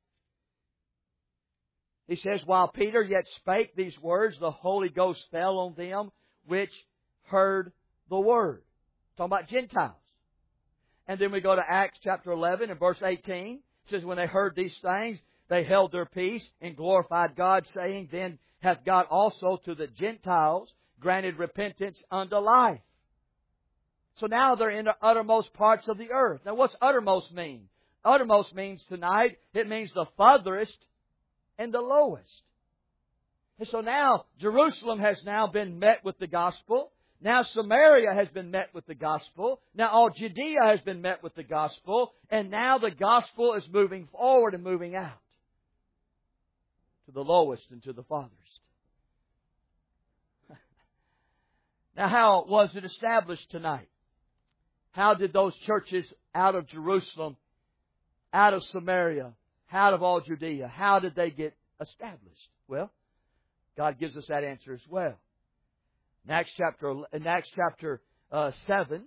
He says, While Peter yet spake these words, the Holy Ghost fell on them which heard the word. Talking about Gentiles. And then we go to Acts chapter 11 and verse 18. It says, When they heard these things, they held their peace and glorified God, saying, Then hath God also to the Gentiles granted repentance unto life. So now they're in the uttermost parts of the earth. Now what's uttermost mean? Uttermost means tonight, it means the farthest and the lowest. And so now Jerusalem has now been met with the gospel. Now Samaria has been met with the gospel. Now all Judea has been met with the gospel. And now the gospel is moving forward and moving out to the lowest and to the farthest. Now how was it established tonight? How did those churches out of Jerusalem, out of Samaria, out of all Judea, how did they get established? Well, God gives us that answer as well. In Acts chapter 7,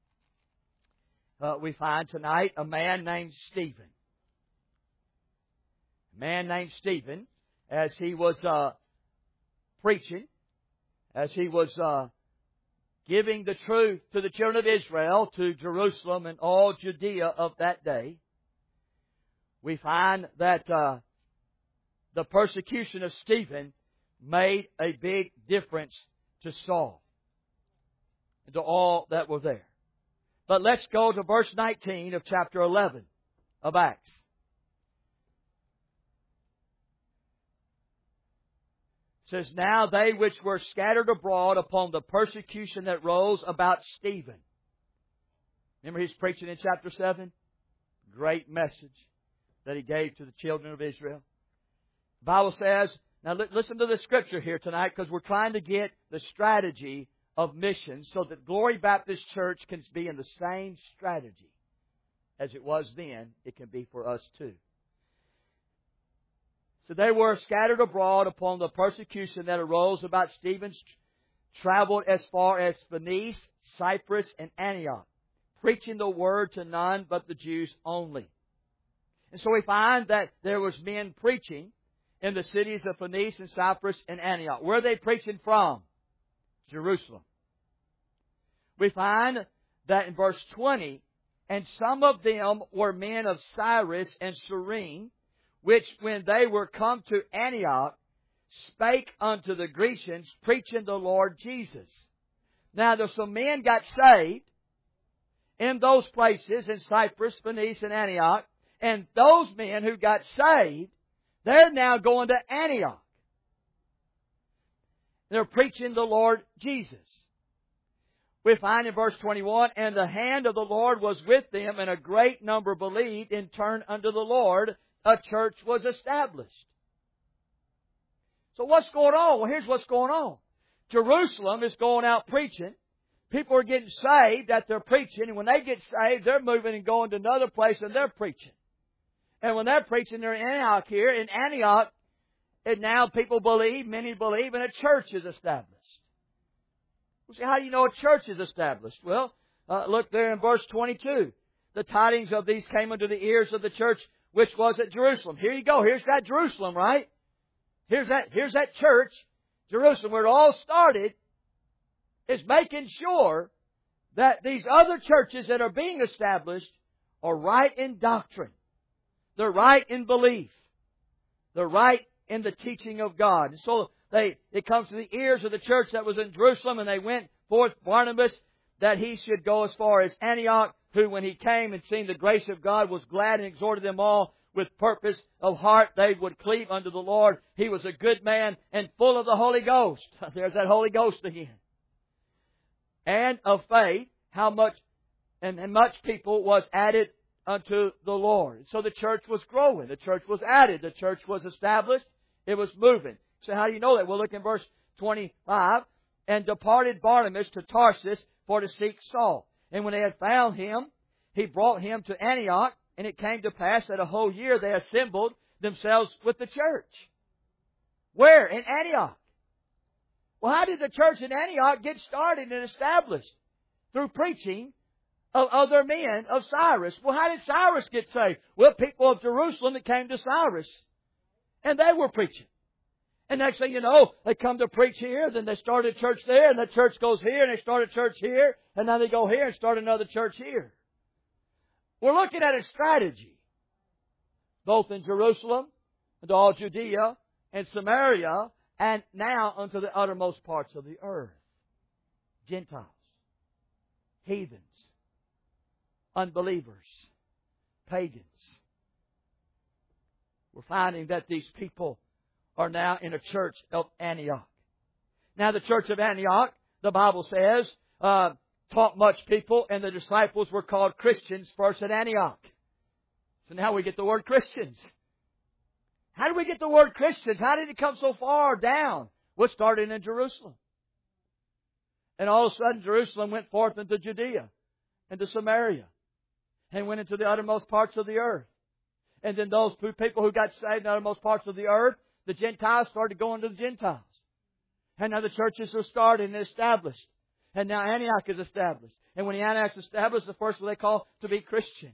we find tonight a man named Stephen. A man named Stephen, as he was preaching, as he was giving the truth to the children of Israel, to Jerusalem and all Judea of that day, we find that the persecution of Stephen made a big difference to Saul and to all that were there. But let's go to verse 19 of chapter 11 of Acts. It says, Now they which were scattered abroad upon the persecution that rose about Stephen. Remember he's preaching in chapter 7? Great message that he gave to the children of Israel. The Bible says, now listen to the scripture here tonight, because we're trying to get the strategy of missions so that Glory Baptist Church can be in the same strategy as it was then. It can be for us too. So they were scattered abroad upon the persecution that arose about Stephen's traveled as far as Phoenice, Cyprus, and Antioch, preaching the word to none but the Jews only. And so we find that there was men preaching in the cities of Phoenice and Cyprus and Antioch. Where are they preaching from? Jerusalem. We find that in verse 20, and some of them were men of Cyrus and Cyrene, which when they were come to Antioch, spake unto the Grecians, preaching the Lord Jesus. Now there's some men got saved in those places, in Cyprus, Phoenice, and Antioch, and those men who got saved, they're now going to Antioch. They're preaching the Lord Jesus. We find in verse 21, and the hand of the Lord was with them, and a great number believed, and turned unto the Lord. A church was established. So what's going on? Well, here's what's going on. Jerusalem is going out preaching. People are getting saved that they're preaching, and when they get saved, they're moving and going to another place and they're preaching. And when they're preaching, they're in Antioch here. In Antioch, and now people believe, many believe, and a church is established. Well, see, how do you know a church is established? Well, look there in verse 22. The tidings of these came unto the ears of the church which was at Jerusalem. Here you go. Here's that Jerusalem, right? Here's that church, Jerusalem, where it all started, is making sure that these other churches that are being established are right in doctrine. They're right in belief. They're right in the teaching of God. And so it comes to the ears of the church that was in Jerusalem, and they went forth Barnabas that he should go as far as Antioch, who when he came and seen the grace of God was glad and exhorted them all with purpose of heart they would cleave unto the Lord. He was a good man and full of the Holy Ghost. There's that Holy Ghost again. And of faith, how much and much people was added unto the Lord. So the church was growing. The church was added. The church was established. It was moving. So how do you know that? We'll look in verse 25. And departed Barnabas to Tarsus for to seek Saul. And when they had found him, he brought him to Antioch. And it came to pass that a whole year they assembled themselves with the church. Where? In Antioch. Well, how did the church in Antioch get started and established? Through preaching of other men of Cyrus. Well, how did Cyrus get saved? Well, people of Jerusalem that came to Cyrus. And they were preaching. And next thing you know, they come to preach here, then they start a church there, and the church goes here, and they start a church here, and now they go here and start another church here. We're looking at a strategy, both in Jerusalem, and all Judea, and Samaria, and now unto the uttermost parts of the earth. Gentiles, heathens, unbelievers, pagans. We're finding that these people are now in a church of Antioch. Now the church of Antioch, the Bible says, taught much people, and the disciples were called Christians first at Antioch. So now we get the word Christians. How did we get the word Christians? How did it come so far down? Well, it started in Jerusalem. And all of a sudden, Jerusalem went forth into Judea, into Samaria, and went into the uttermost parts of the earth. And then those people who got saved in the uttermost parts of the earth, the Gentiles started going to the Gentiles. And now the churches are started and established. And now Antioch is established. And when Antioch is established, the first one they call to be Christian.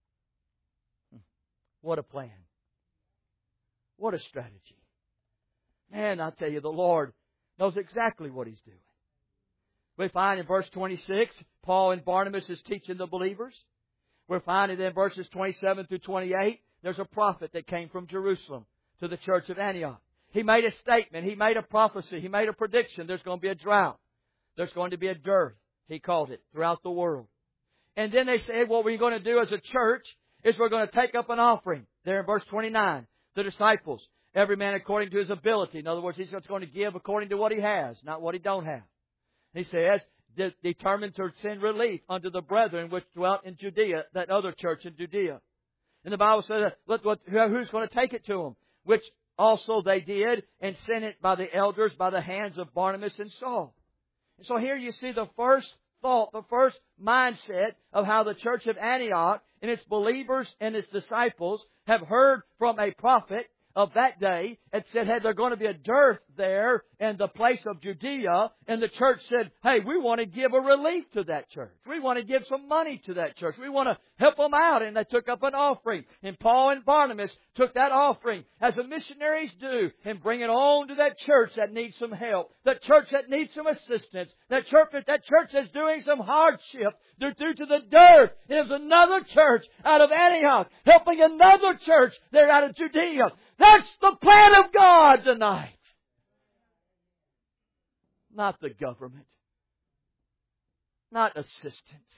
What a plan. What a strategy. Man, I tell you, the Lord knows exactly what He's doing. We find in verse 26, Paul and Barnabas is teaching the believers. We're finding in verses 27 through 28, there's a prophet that came from Jerusalem to the church of Antioch. He made a statement. He made a prophecy. He made a prediction. There's going to be a drought. There's going to be a dearth, he called it, throughout the world. And then they said, what we're going to do as a church is we're going to take up an offering. There in verse 29, the disciples, every man according to his ability. In other words, he's going to give according to what he has, not what he don't have. He says, determined to send relief unto the brethren which dwelt in Judea, that other church in Judea. And the Bible says, who's going to take it to them? Which also they did, and sent it by the elders, by the hands of Barnabas and Saul. And so here you see the first thought, the first mindset of how the church of Antioch and its believers and its disciples have heard from a prophet of that day it said, hey, there's going to be a dearth there in the place of Judea. And the church said, hey, we want to give a relief to that church. We want to give some money to that church. We want to help them out. And they took up an offering. And Paul and Barnabas took that offering, as the missionaries do, and bring it on to that church that needs some help. That church that needs some assistance. That church that's doing some hardship due to the dearth. There's another church out of Antioch helping another church there out of Judea. That's the plan of God tonight. Not the government. Not assistance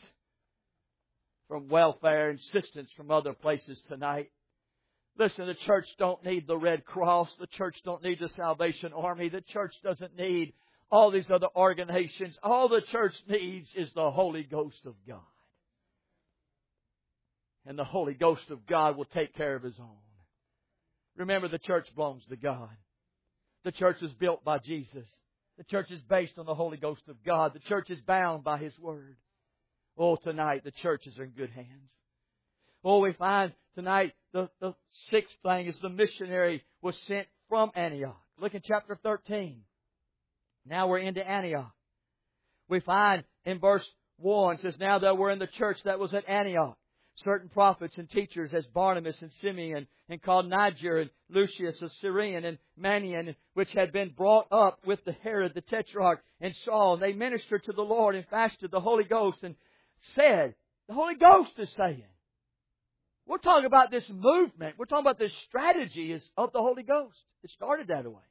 from welfare, assistance from other places tonight. Listen, the church don't need the Red Cross. The church don't need the Salvation Army. The church doesn't need all these other organizations. All the church needs is the Holy Ghost of God. And the Holy Ghost of God will take care of His own. Remember, the church belongs to God. The church is built by Jesus. The church is based on the Holy Ghost of God. The church is bound by His Word. Oh, tonight the churches are in good hands. Oh, we find tonight the sixth thing is the missionary was sent from Antioch. Look in chapter 13. Now we're into Antioch. We find in verse 1, it says, now there were in the church that was at Antioch certain prophets and teachers, as Barnabas and Simeon, and called Niger and Lucius of Syrian and Manaen, which had been brought up with the Herod the Tetrarch and Saul. And they ministered to the Lord and fasted the Holy Ghost and said, the Holy Ghost is saying. We're talking about this movement. We're talking about this strategy of the Holy Ghost. It started that way.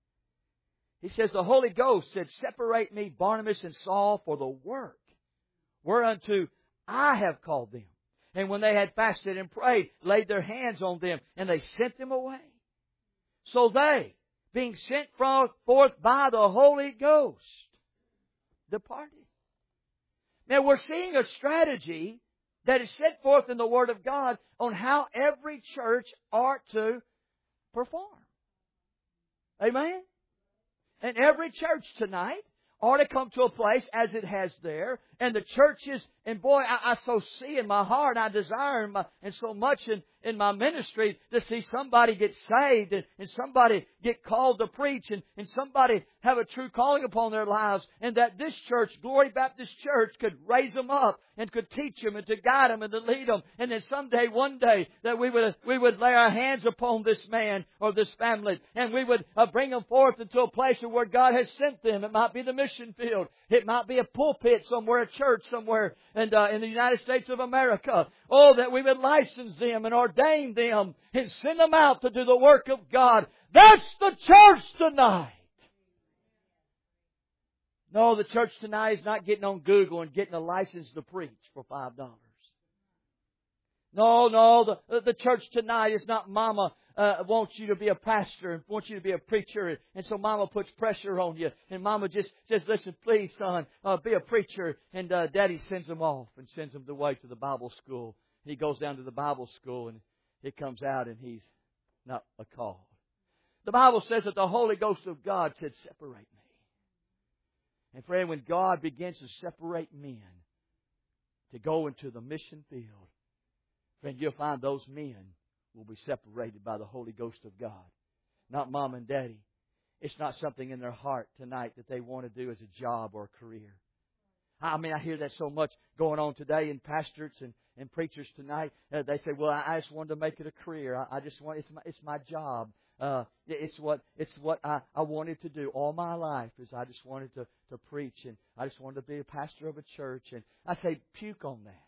He says, the Holy Ghost said, separate me, Barnabas and Saul, for the work whereunto I have called them. And when they had fasted and prayed, laid their hands on them, and they sent them away. So they, being sent forth by the Holy Ghost, departed. Now we're seeing a strategy that is set forth in the Word of God on how every church ought to perform. Amen? And every church tonight ought to come to a place as it has there. And the churches, and boy, I so see in my heart, I desire and so much in my ministry to see somebody get saved and somebody get called to preach and somebody have a true calling upon their lives. And that this church, Glory Baptist Church, could raise them up and could teach them and to guide them and to lead them. And then someday, one day, that we would lay our hands upon this man or this family and we would bring them forth into a place where God has sent them. It might be the mission field. It might be a pulpit somewhere, a church somewhere in the United States of America. Oh, that we would license them and ordain them and send them out to do the work of God. That's the church tonight. No, the church tonight is not getting on Google and getting a license to preach for $5. No, the church tonight is not Mama wants you to be a pastor and wants you to be a preacher. And so Mama puts pressure on you. And Mama just says, listen, please, son, be a preacher. And Daddy sends him off and sends him away to the Bible school. And he goes down to the Bible school and it comes out and he's not a call. The Bible says that the Holy Ghost of God said, separate me. And friend, when God begins to separate men to go into the mission field, friend, you'll find those men will be separated by the Holy Ghost of God. Not mom and daddy. It's not something in their heart tonight that they want to do as a job or a career. I mean, I hear that so much going on today in pastors and preachers tonight. They say, well, I just wanted to make it a career. I just want, it's my job. It's what I wanted to do all my life is I just wanted to preach and I just wanted to be a pastor of a church. And I say, puke on that.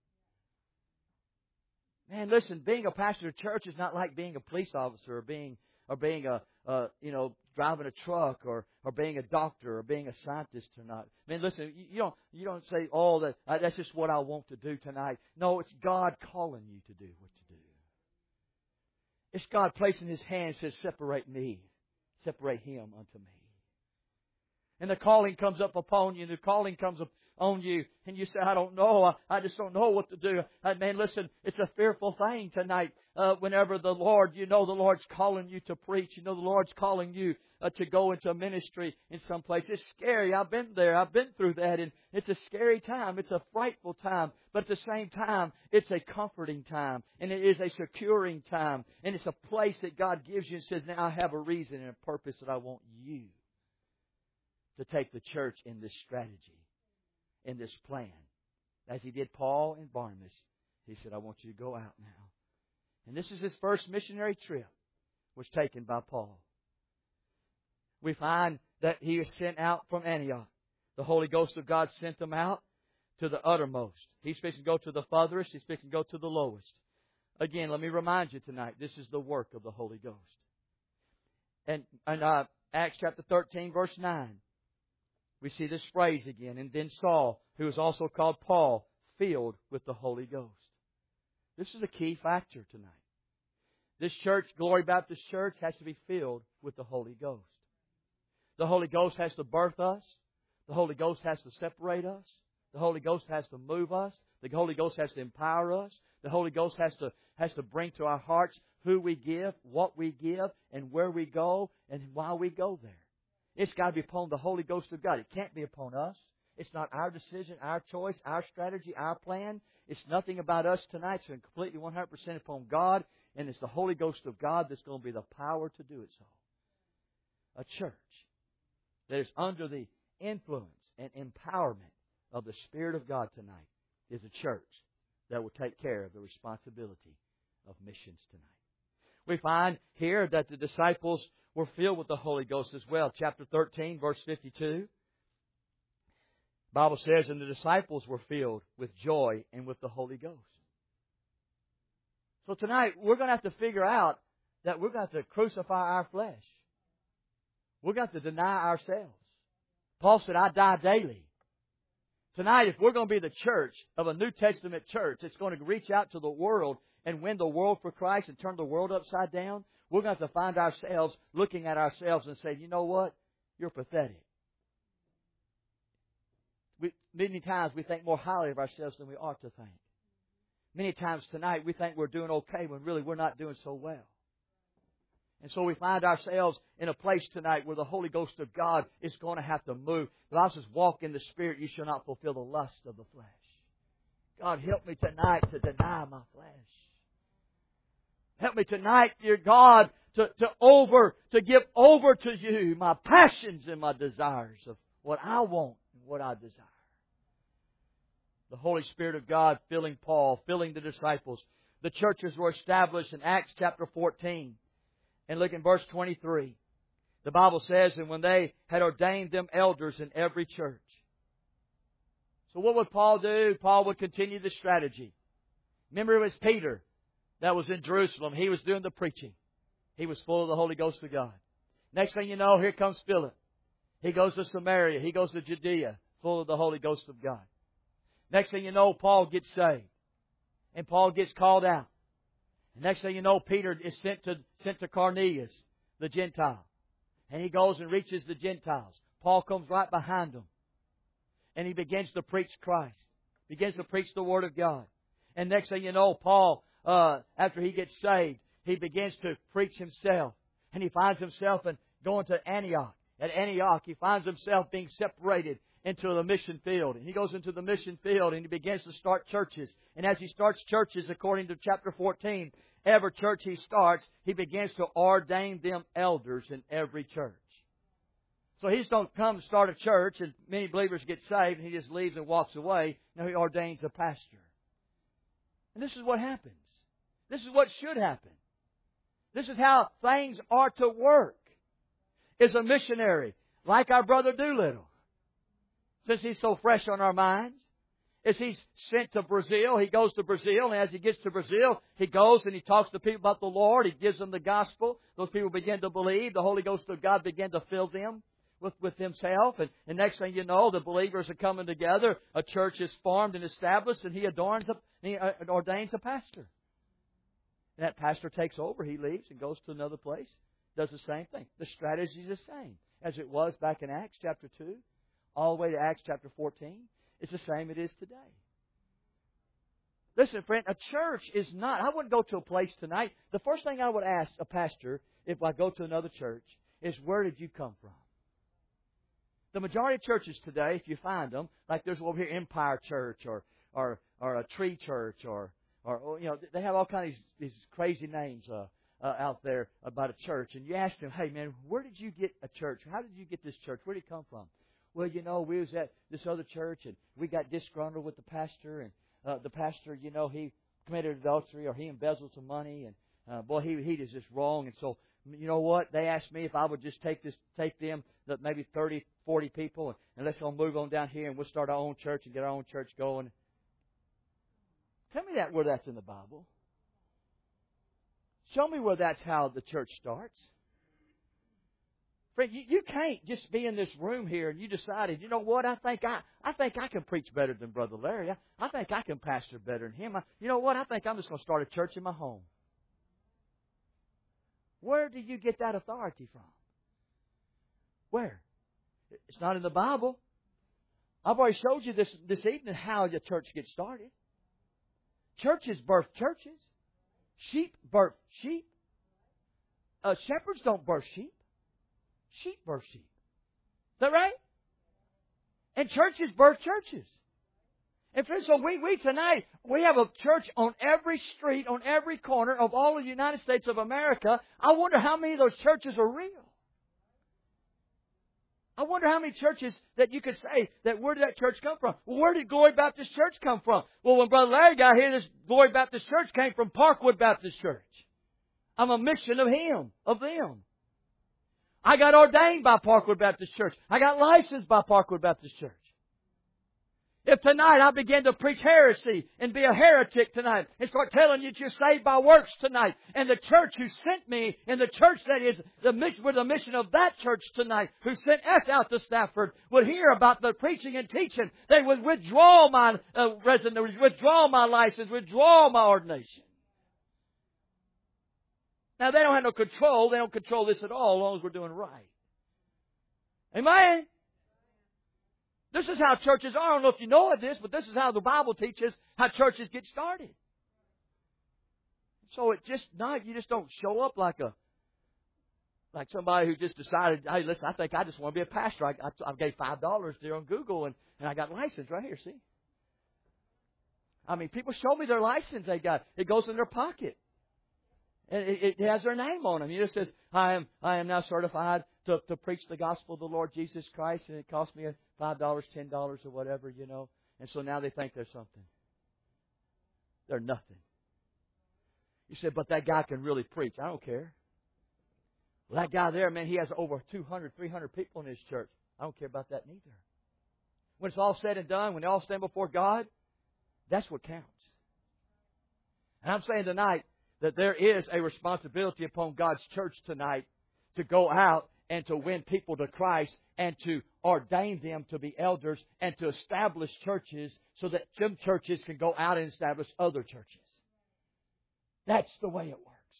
Man, listen, being a pastor of church is not like being a police officer or being driving a truck or being a doctor or being a scientist or not. I mean, listen, you don't say, oh, that's just what I want to do tonight. No, it's God calling you to do what to do. It's God placing His hand and says, separate me, separate Him unto me. And the calling comes up upon you, and the calling comes up on you, and you say, I don't know, I just don't know what to do. Man, listen, it's a fearful thing tonight. Whenever the Lord, the Lord's calling you to preach, the Lord's calling you to go into ministry in some place. It's scary. I've been there. I've been through that. And it's a scary time. It's a frightful time. But at the same time, it's a comforting time. And it is a securing time. And it's a place that God gives you and says, now I have a reason and a purpose that I want you to take the church in this strategy, in this plan. As He did Paul and Barnabas, He said, I want you to go out now. And this is his first missionary trip, was taken by Paul. We find that he was sent out from Antioch. The Holy Ghost of God sent them out to the uttermost. He's fixing to go to the farthest. He's fixing to go to the lowest. Again, let me remind you tonight, this is the work of the Holy Ghost. And Acts chapter 13, verse 9, we see this phrase again. And then Saul, who is also called Paul, filled with the Holy Ghost. This is a key factor tonight. This church, Glory Baptist Church, has to be filled with the Holy Ghost. The Holy Ghost has to birth us. The Holy Ghost has to separate us. The Holy Ghost has to move us. The Holy Ghost has to empower us. The Holy Ghost has to bring to our hearts who we give, what we give, and where we go, and why we go there. It's got to be upon the Holy Ghost of God. It can't be upon us. It's not our decision, our choice, our strategy, our plan. It's nothing about us tonight. It's completely 100% upon God. And it's the Holy Ghost of God that's going to be the power to do it so. A church that is under the influence and empowerment of the Spirit of God tonight is a church that will take care of the responsibility of missions tonight. We find here that the disciples were filled with the Holy Ghost as well. Chapter 13, verse 52. The Bible says, and the disciples were filled with joy and with the Holy Ghost. So tonight, we're going to have to figure out that we're going to have to crucify our flesh. We're going to have to deny ourselves. Paul said, I die daily. Tonight, if we're going to be the church of a New Testament church that's going to reach out to the world and win the world for Christ and turn the world upside down, we're going to have to find ourselves looking at ourselves and saying, you know what? You're pathetic. Many times we think more highly of ourselves than we ought to think. Many times tonight we think we're doing okay when really we're not doing so well. And so we find ourselves in a place tonight where the Holy Ghost of God is going to have to move. The Bible says, walk in the Spirit, you shall not fulfill the lust of the flesh. God, help me tonight to deny my flesh. Help me tonight, dear God, to give over to you my passions and my desires of what I want and what I desire. The Holy Spirit of God filling Paul, filling the disciples. The churches were established in Acts chapter 14. And look in verse 23. The Bible says, and when they had ordained them elders in every church. So what would Paul do? Paul would continue the strategy. Remember, it was Peter that was in Jerusalem. He was doing the preaching. He was full of the Holy Ghost of God. Next thing you know, here comes Philip. He goes to Samaria. He goes to Judea, full of the Holy Ghost of God. Next thing you know, Paul gets saved. And Paul gets called out. Next thing you know, Peter is sent to Cornelius, the Gentile. And he goes and reaches the Gentiles. Paul comes right behind them. And he begins to preach Christ. Begins to preach the Word of God. And next thing you know, Paul, after he gets saved, he begins to preach himself. And he finds himself going to Antioch. At Antioch, he finds himself being separated into the mission field. And he goes into the mission field and he begins to start churches. And as he starts churches, according to chapter 14, every church he starts, he begins to ordain them elders in every church. So he just don't come to start a church and many believers get saved and he just leaves and walks away. No, he ordains a pastor. And this is what happens. This is what should happen. This is how things are to work. Is a missionary, like our brother Doolittle. Since he's so fresh on our minds, as he's sent to Brazil, he goes to Brazil, and as he gets to Brazil, he goes and he talks to people about the Lord. He gives them the gospel. Those people begin to believe. The Holy Ghost of God began to fill them with Himself. And next thing you know, the believers are coming together. A church is formed and established, and he ordains a pastor. And that pastor takes over. He leaves and goes to another place. Does the same thing. The strategy is the same as it was back in Acts chapter 2. All the way to Acts chapter 14. It's the same it is today. Listen, friend, a church is not... I wouldn't go to a place tonight. The first thing I would ask a pastor, if I go to another church, is where did you come from? The majority of churches today, if you find them, like there's over here Empire Church or a Tree Church or they have all kinds of these crazy names out there about a church. And you ask them, hey man, where did you get a church? How did you get this church? Where did it come from? Well, we was at this other church and we got disgruntled with the pastor, and the pastor, he committed adultery or he embezzled some money, and boy, he is just wrong. And so, you know what? They asked me if I would just take them, maybe 30, 40 people, and let's go move on down here and we'll start our own church and get our own church going. Tell me where that's in the Bible. Show me where that's how the church starts. Friend, you can't just be in this room here and you decided, you know what, I think I can preach better than Brother Larry. I think I can pastor better than him. You know what, I think I'm just going to start a church in my home. Where do you get that authority from? Where? It's not in the Bible. I've already showed you this evening how the church gets started. Churches birth churches. Sheep birth sheep. Shepherds don't birth sheep. Sheep birth sheep. Is that right? And churches birth churches. And friends, so we tonight, we have a church on every street, on every corner of all of the United States of America. I wonder how many of those churches are real. I wonder how many churches that you could say that where did that church come from? Well, where did Glory Baptist Church come from? Well, when Brother Larry got here, this Glory Baptist Church came from Parkwood Baptist Church. I'm a mission of them. I got ordained by Parkwood Baptist Church. I got licensed by Parkwood Baptist Church. If tonight I begin to preach heresy and be a heretic tonight and start telling you that you're saved by works tonight, and the church who sent me and the church that is the mission of that church tonight who sent us out to Stafford would hear about the preaching and teaching, they would withdraw my residency, withdraw my license, withdraw my ordination. Now they don't have no control. They don't control this at all as long as we're doing right. Amen? This is how churches are. I don't know if you know this, but this is how the Bible teaches how churches get started. So you just don't show up like somebody who just decided, hey, listen, I think I just want to be a pastor. I gave $5 there on Google and I got licensed right here, see? I mean, people show me their license they got. It goes in their pocket. And it has their name on them. It just says, I am now certified to preach the gospel of the Lord Jesus Christ, and it cost me $5, $10 or whatever, And so now they think they're something. They're nothing. You said, but that guy can really preach. I don't care. Well, that guy there, man, he has over 200, 300 people in his church. I don't care about that neither. When it's all said and done, when they all stand before God, that's what counts. And I'm saying tonight that there is a responsibility upon God's church tonight to go out and to win people to Christ and to ordain them to be elders and to establish churches so that some churches can go out and establish other churches. That's the way it works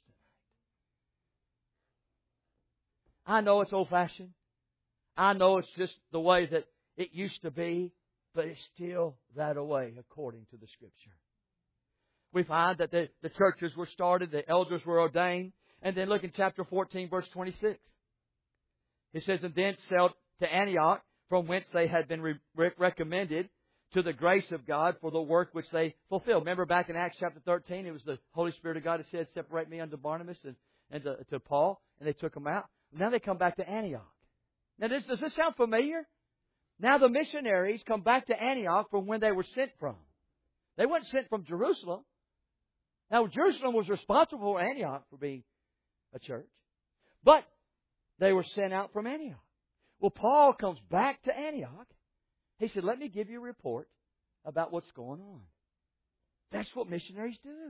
tonight. I know it's old-fashioned. I know it's just the way that it used to be, but it's still that way according to the Scripture. We find that the churches were started, the elders were ordained, and then look in chapter 14, verse 26. It says, and then sailed to Antioch, from whence they had been recommended to the grace of God for the work which they fulfilled. Remember back in Acts chapter 13, it was the Holy Spirit of God that said, separate me unto Barnabas and to Paul, and they took them out. Now they come back to Antioch. Now does this sound familiar? Now the missionaries come back to Antioch from when they were sent from. They weren't sent from Jerusalem. Now Jerusalem was responsible for Antioch for being a church. But they were sent out from Antioch. Well, Paul comes back to Antioch. He said, let me give you a report about what's going on. That's what missionaries do.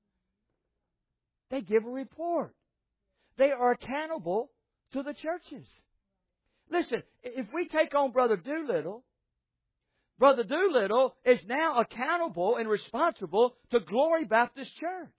They give a report. They are accountable to the churches. Listen, if we take on Brother Doolittle, Brother Doolittle is now accountable and responsible to Glory Baptist Church.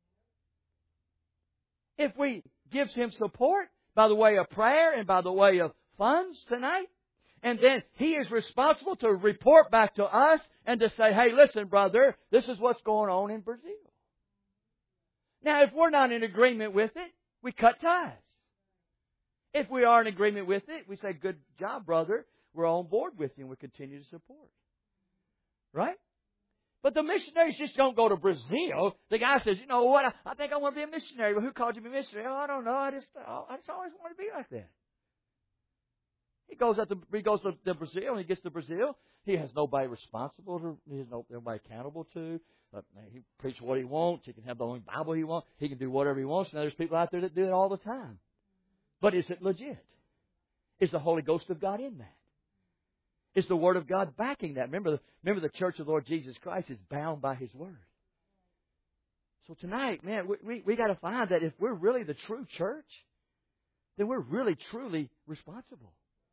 If we give him support by the way of prayer and by the way of funds tonight, and then he is responsible to report back to us and to say, hey, listen, brother, this is what's going on in Brazil. Now, if we're not in agreement with it, we cut ties. If we are in agreement with it, we say, good job, brother. We're on board with you and we continue to support. Right? But the missionaries just don't go to Brazil. The guy says, you know what, I think I want to be a missionary. Well, who called you to be a missionary? Oh, I don't know. I just always wanted to be like that. He goes to Brazil, and he gets to Brazil. He has nobody responsible to. He has nobody accountable to. He preaches what he wants. He can have the only Bible he wants. He can do whatever he wants. And there's people out there that do it all the time. But is it legit? Is the Holy Ghost of God in that? Is the Word of God backing that? Remember the Church of the Lord Jesus Christ is bound by His Word. So tonight, man, we got to find that if we're really the true church, then we're really, truly responsible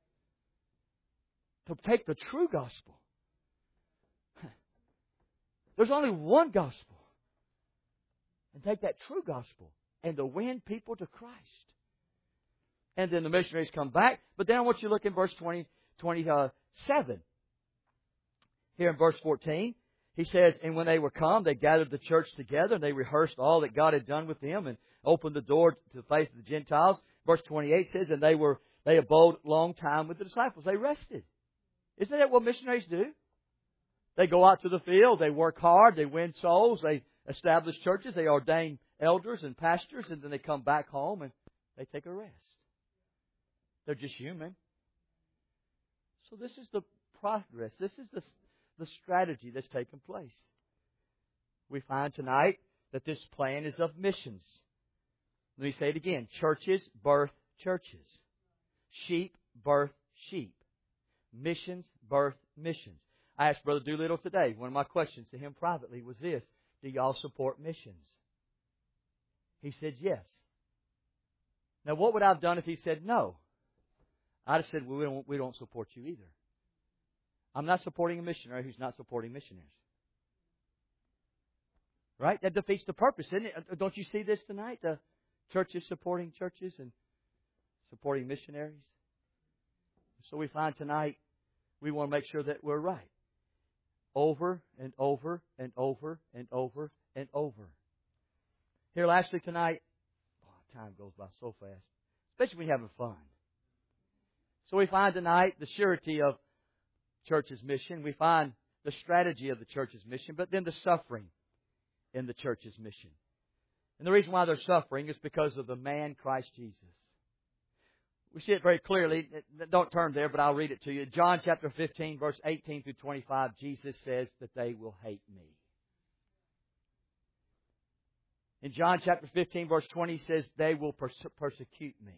to take the true gospel. There's only one gospel. And take that true gospel and to win people to Christ. And then the missionaries come back. But then I want you to look in verse 27. Here in verse 14, he says, and when they were come, they gathered the church together, and they rehearsed all that God had done with them, and opened the door to the faith of the Gentiles. Verse 28 says, and they abode long time with the disciples. They rested. Isn't that what missionaries do? They go out to the field, they work hard, they win souls, they establish churches, they ordain elders and pastors, and then they come back home and they take a rest. They're just human. So this is the progress. This is the strategy that's taken place. We find tonight that this plan is of missions. Let me say it again. Churches birth churches. Sheep birth sheep. Missions birth missions. I asked Brother Doolittle today, one of my questions to him privately was this: do y'all support missions? He said yes. Now what would I have done if he said no? I'd have said, well, we don't support you either. I'm not supporting a missionary who's not supporting missionaries. Right? That defeats the purpose, isn't it? Don't you see this tonight? The churches supporting churches and supporting missionaries. So we find tonight we want to make sure that we're right. Over and over and over and over and over. Here lastly tonight, time goes by so fast, especially when you're having fun. So we find tonight the surety of church's mission. We find the strategy of the church's mission, but then the suffering in the church's mission. And the reason why they're suffering is because of the man Christ Jesus. We see it very clearly. Don't turn there, but I'll read it to you. John chapter 15, verse 18 through 25, Jesus says that they will hate me. In John chapter 15, verse 20, he says they will persecute me.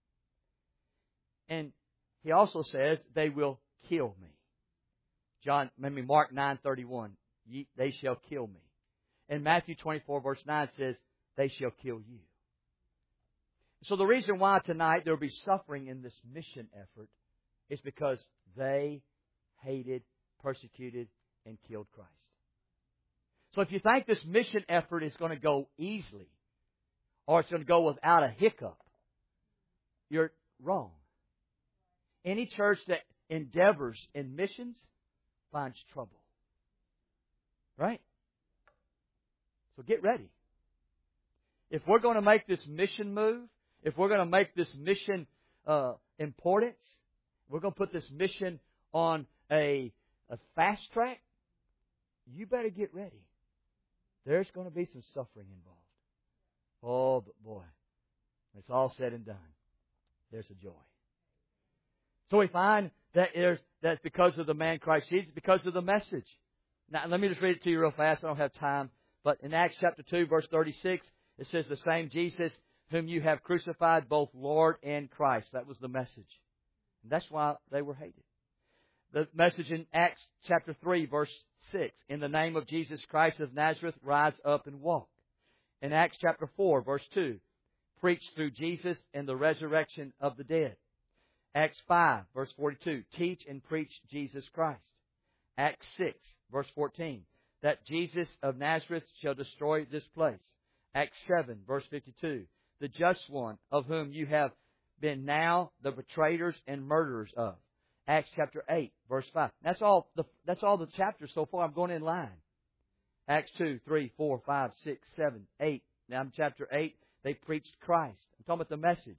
And he also says they will kill me. Mark 9:31, they shall kill me. And Matthew 24, verse 9 says they shall kill you. So the reason why tonight there will be suffering in this mission effort is because they hated, persecuted, and killed Christ. So if you think this mission effort is going to go easily, or it's going to go without a hiccup, you're wrong. Any church that endeavors in missions finds trouble. Right? So get ready. If we're going to make this mission move, if we're going to make this mission importance, we're going to put this mission on a fast track, you better get ready. There's going to be some suffering involved. Oh, but boy, when it's all said and done, there's a joy. So we find that that's because of the man Christ Jesus, because of the message. Now, let me just read it to you real fast. I don't have time. But in Acts chapter 2, verse 36, it says, the same Jesus whom you have crucified, both Lord and Christ. That was the message. And that's why they were hated. The message in Acts chapter 3, verse 6, in the name of Jesus Christ of Nazareth, rise up and walk. In Acts chapter 4, verse 2, preach through Jesus and the resurrection of the dead. Acts 5, verse 42, teach and preach Jesus Christ. Acts 6, verse 14, that Jesus of Nazareth shall destroy this place. Acts 7, verse 52, the just one of whom you have been now the betrayers and murderers of. Acts chapter 8, verse 5. That's all the chapters so far. I'm going in line. Acts 2, 3, 4, 5, 6, 7, 8. Now in chapter 8, they preached Christ. I'm talking about the message.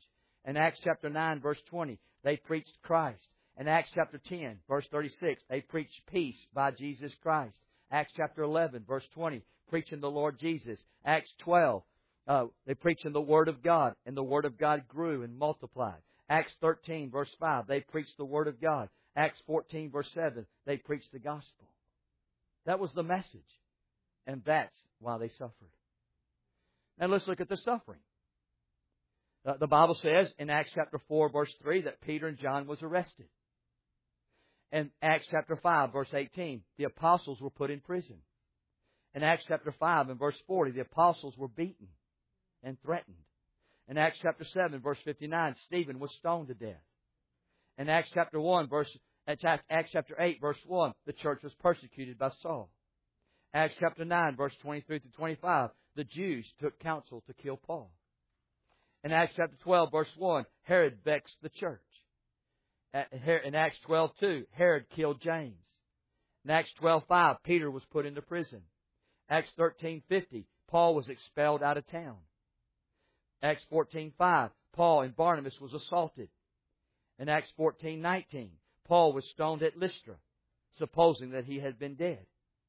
In Acts chapter 9, verse 20, they preached Christ. In Acts chapter 10, verse 36, they preached peace by Jesus Christ. Acts chapter 11, verse 20, preaching the Lord Jesus. Acts 12, they preaching the Word of God, and the Word of God grew and multiplied. Acts 13, verse 5, they preached the Word of God. Acts 14, verse 7, they preached the gospel. That was the message. And that's why they suffered. Now let's look at the suffering. The Bible says in Acts chapter 4, verse 3, that Peter and John was arrested. In Acts chapter 5, verse 18, the apostles were put in prison. In Acts chapter 5 and verse 40, the apostles were beaten and threatened. In Acts chapter 7, verse 59, Stephen was stoned to death. In Acts chapter 8, verse 1, the church was persecuted by Saul. Acts chapter 9, verse 23 to 25, the Jews took counsel to kill Paul. In Acts chapter 12, verse 1, Herod vexed the church. In Acts 12:2, Herod killed James. In Acts 12:5, Peter was put into prison. Acts 13:50, Paul was expelled out of town. Acts 14:5, Paul and Barnabas was assaulted. In Acts 14:19, Paul was stoned at Lystra, supposing that he had been dead.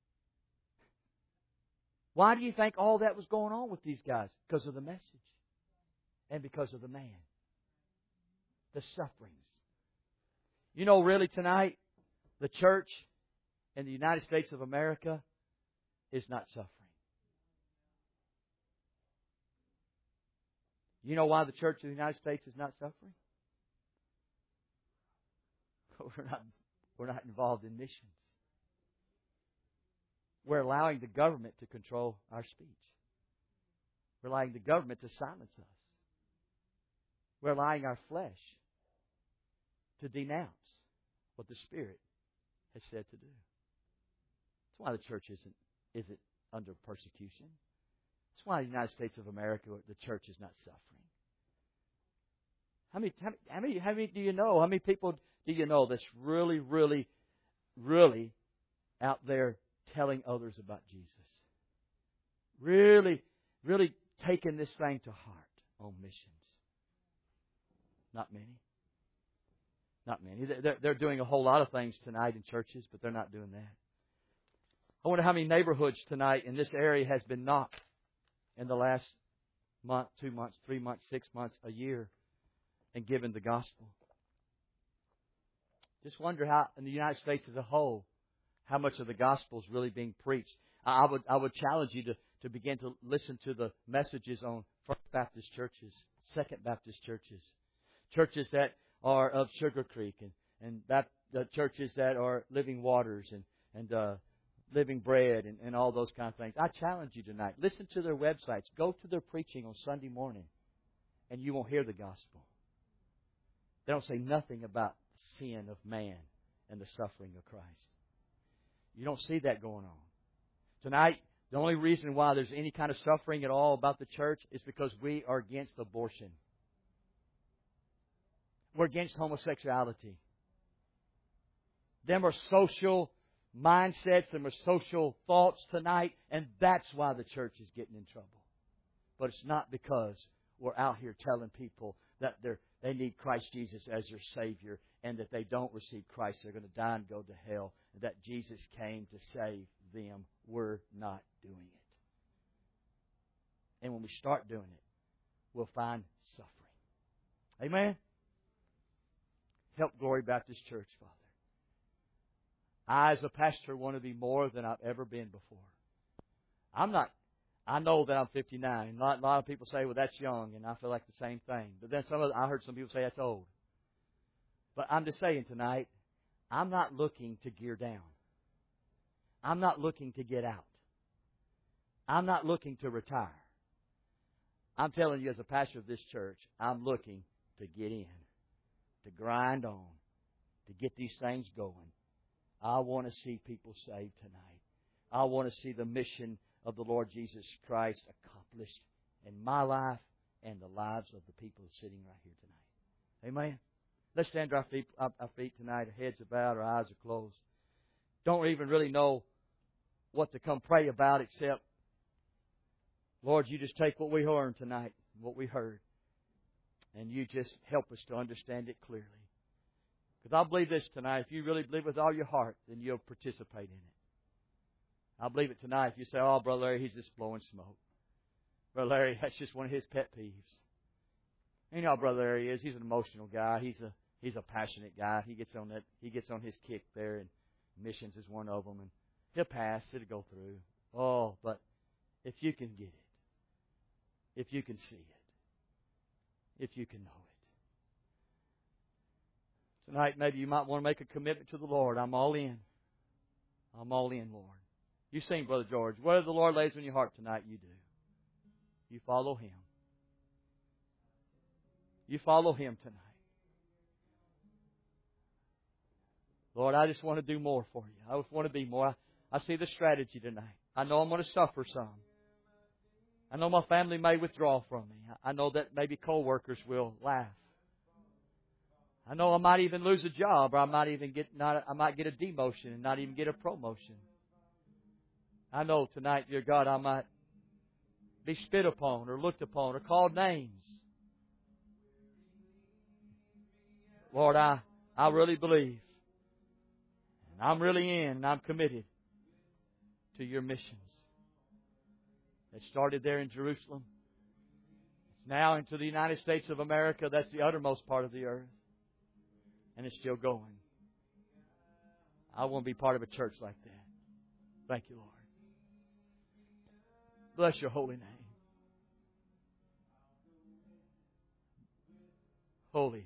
Why do you think all that was going on with these guys? Because of the message. And because of the man. The sufferings. You know, really tonight, the church in the United States of America is not suffering. You know why the church of the United States is not suffering? We're not involved in missions. We're allowing the government to control our speech. We're allowing the government to silence us. We're allowing our flesh to denounce what the Spirit has said to do. That's why the church isn't under persecution. That's why in the United States of America the church is not suffering. How many do you know? How many people do you know that's really, really, really out there telling others about Jesus? Really, really taking this thing to heart on missions. Not many. Not many. They're doing a whole lot of things tonight in churches, but they're not doing that. I wonder how many neighborhoods tonight in this area has been knocked in the last month, 2 months, 3 months, 6 months, a year, and given the gospel. Just wonder how, in the United States as a whole, how much of the gospel is really being preached. I would challenge you to begin to listen to the messages on First Baptist churches, Second Baptist churches, churches that are of Sugar Creek, and the churches that are Living Waters and Living Bread and all those kind of things. I challenge you tonight. Listen to their websites. Go to their preaching on Sunday morning, and you won't hear the gospel. They don't say nothing about the sin of man and the suffering of Christ. You don't see that going on. Tonight, the only reason why there's any kind of suffering at all about the church is because we are against abortion. We're against homosexuality. Them are social mindsets, them are social thoughts tonight, and that's why the church is getting in trouble. But it's not because we're out here telling people that they need Christ Jesus as their Savior, and that they don't receive Christ, they're going to die and go to hell, and that Jesus came to save them. We're not doing it. And when we start doing it, we'll find suffering. Amen? Help Glory Baptist Church, Father. I, as a pastor, want to be more than I've ever been before. I know that I'm 59. A lot of people say, well, that's young, and I feel like the same thing. But then I heard some people say that's old. But I'm just saying tonight, I'm not looking to gear down. I'm not looking to get out. I'm not looking to retire. I'm telling you, as a pastor of this church, I'm looking to get in, to grind on, to get these things going. I want to see people saved tonight. I want to see the mission of the Lord Jesus Christ accomplished in my life and the lives of the people sitting right here tonight. Amen? Let's stand to our feet tonight. Our heads are bowed, our eyes are closed. Don't even really know what to come pray about except, Lord, you just take what we learned tonight, what we heard. And you just help us to understand it clearly. Because I believe this tonight. If you really believe with all your heart, then you'll participate in it. I believe it tonight. If you say, oh, Brother Larry, he's just blowing smoke. Brother Larry, that's just one of his pet peeves. You know how Brother Larry is. He's an emotional guy. He's a passionate guy. He gets on his kick there, and missions is one of them. And he'll pass. It'll go through. Oh, but if you can get it, if you can see it, if you can know it. Tonight, maybe you might want to make a commitment to the Lord. I'm all in. I'm all in, Lord. You sing, Brother George. Whatever the Lord lays on your heart tonight, you do. You follow Him. You follow Him tonight. Lord, I just want to do more for you. I just want to be more. I see the strategy tonight. I know I'm going to suffer some. I know my family may withdraw from me. I know that maybe co-workers will laugh. I know I might even lose a job, or I might get a demotion and not even get a promotion. I know tonight, dear God, I might be spit upon or looked upon or called names. Lord, I really believe. And I'm really in and I'm committed to your missions. It started there in Jerusalem. It's now into the United States of America. That's the uttermost part of the earth. And it's still going. I want to be part of a church like that. Thank you, Lord. Bless your holy name. Holy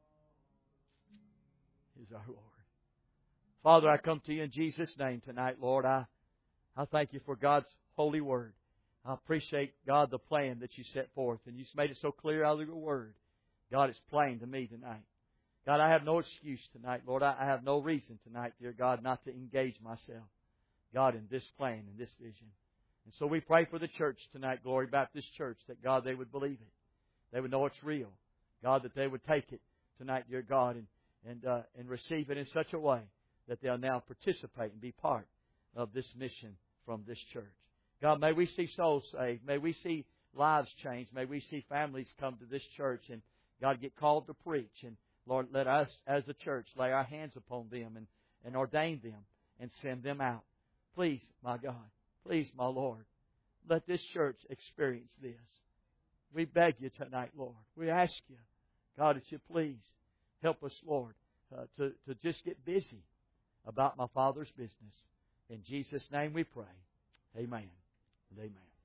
is our Lord. Father, I come to you in Jesus' name tonight, Lord. I thank you for God's holy word. I appreciate, God, the plan that you set forth. And you've made it so clear out of your word. God, it's plain to me tonight. God, I have no excuse tonight, Lord. I have no reason tonight, dear God, not to engage myself, God, in this plan, in this vision. And so we pray for the church tonight, Glory Baptist Church, that, God, they would believe it. They would know it's real. God, that they would take it tonight, dear God, and receive it in such a way that they'll now participate and be part of this mission from this church. God, may we see souls saved. May we see lives changed. May we see families come to this church and, God, get called to preach. And, Lord, let us as a church lay our hands upon them and ordain them and send them out. Please, my God. Please, my Lord. Let this church experience this. We beg you tonight, Lord. We ask you, God, that you please help us, Lord, to just get busy about my Father's business. In Jesus' name we pray. Amen and amen.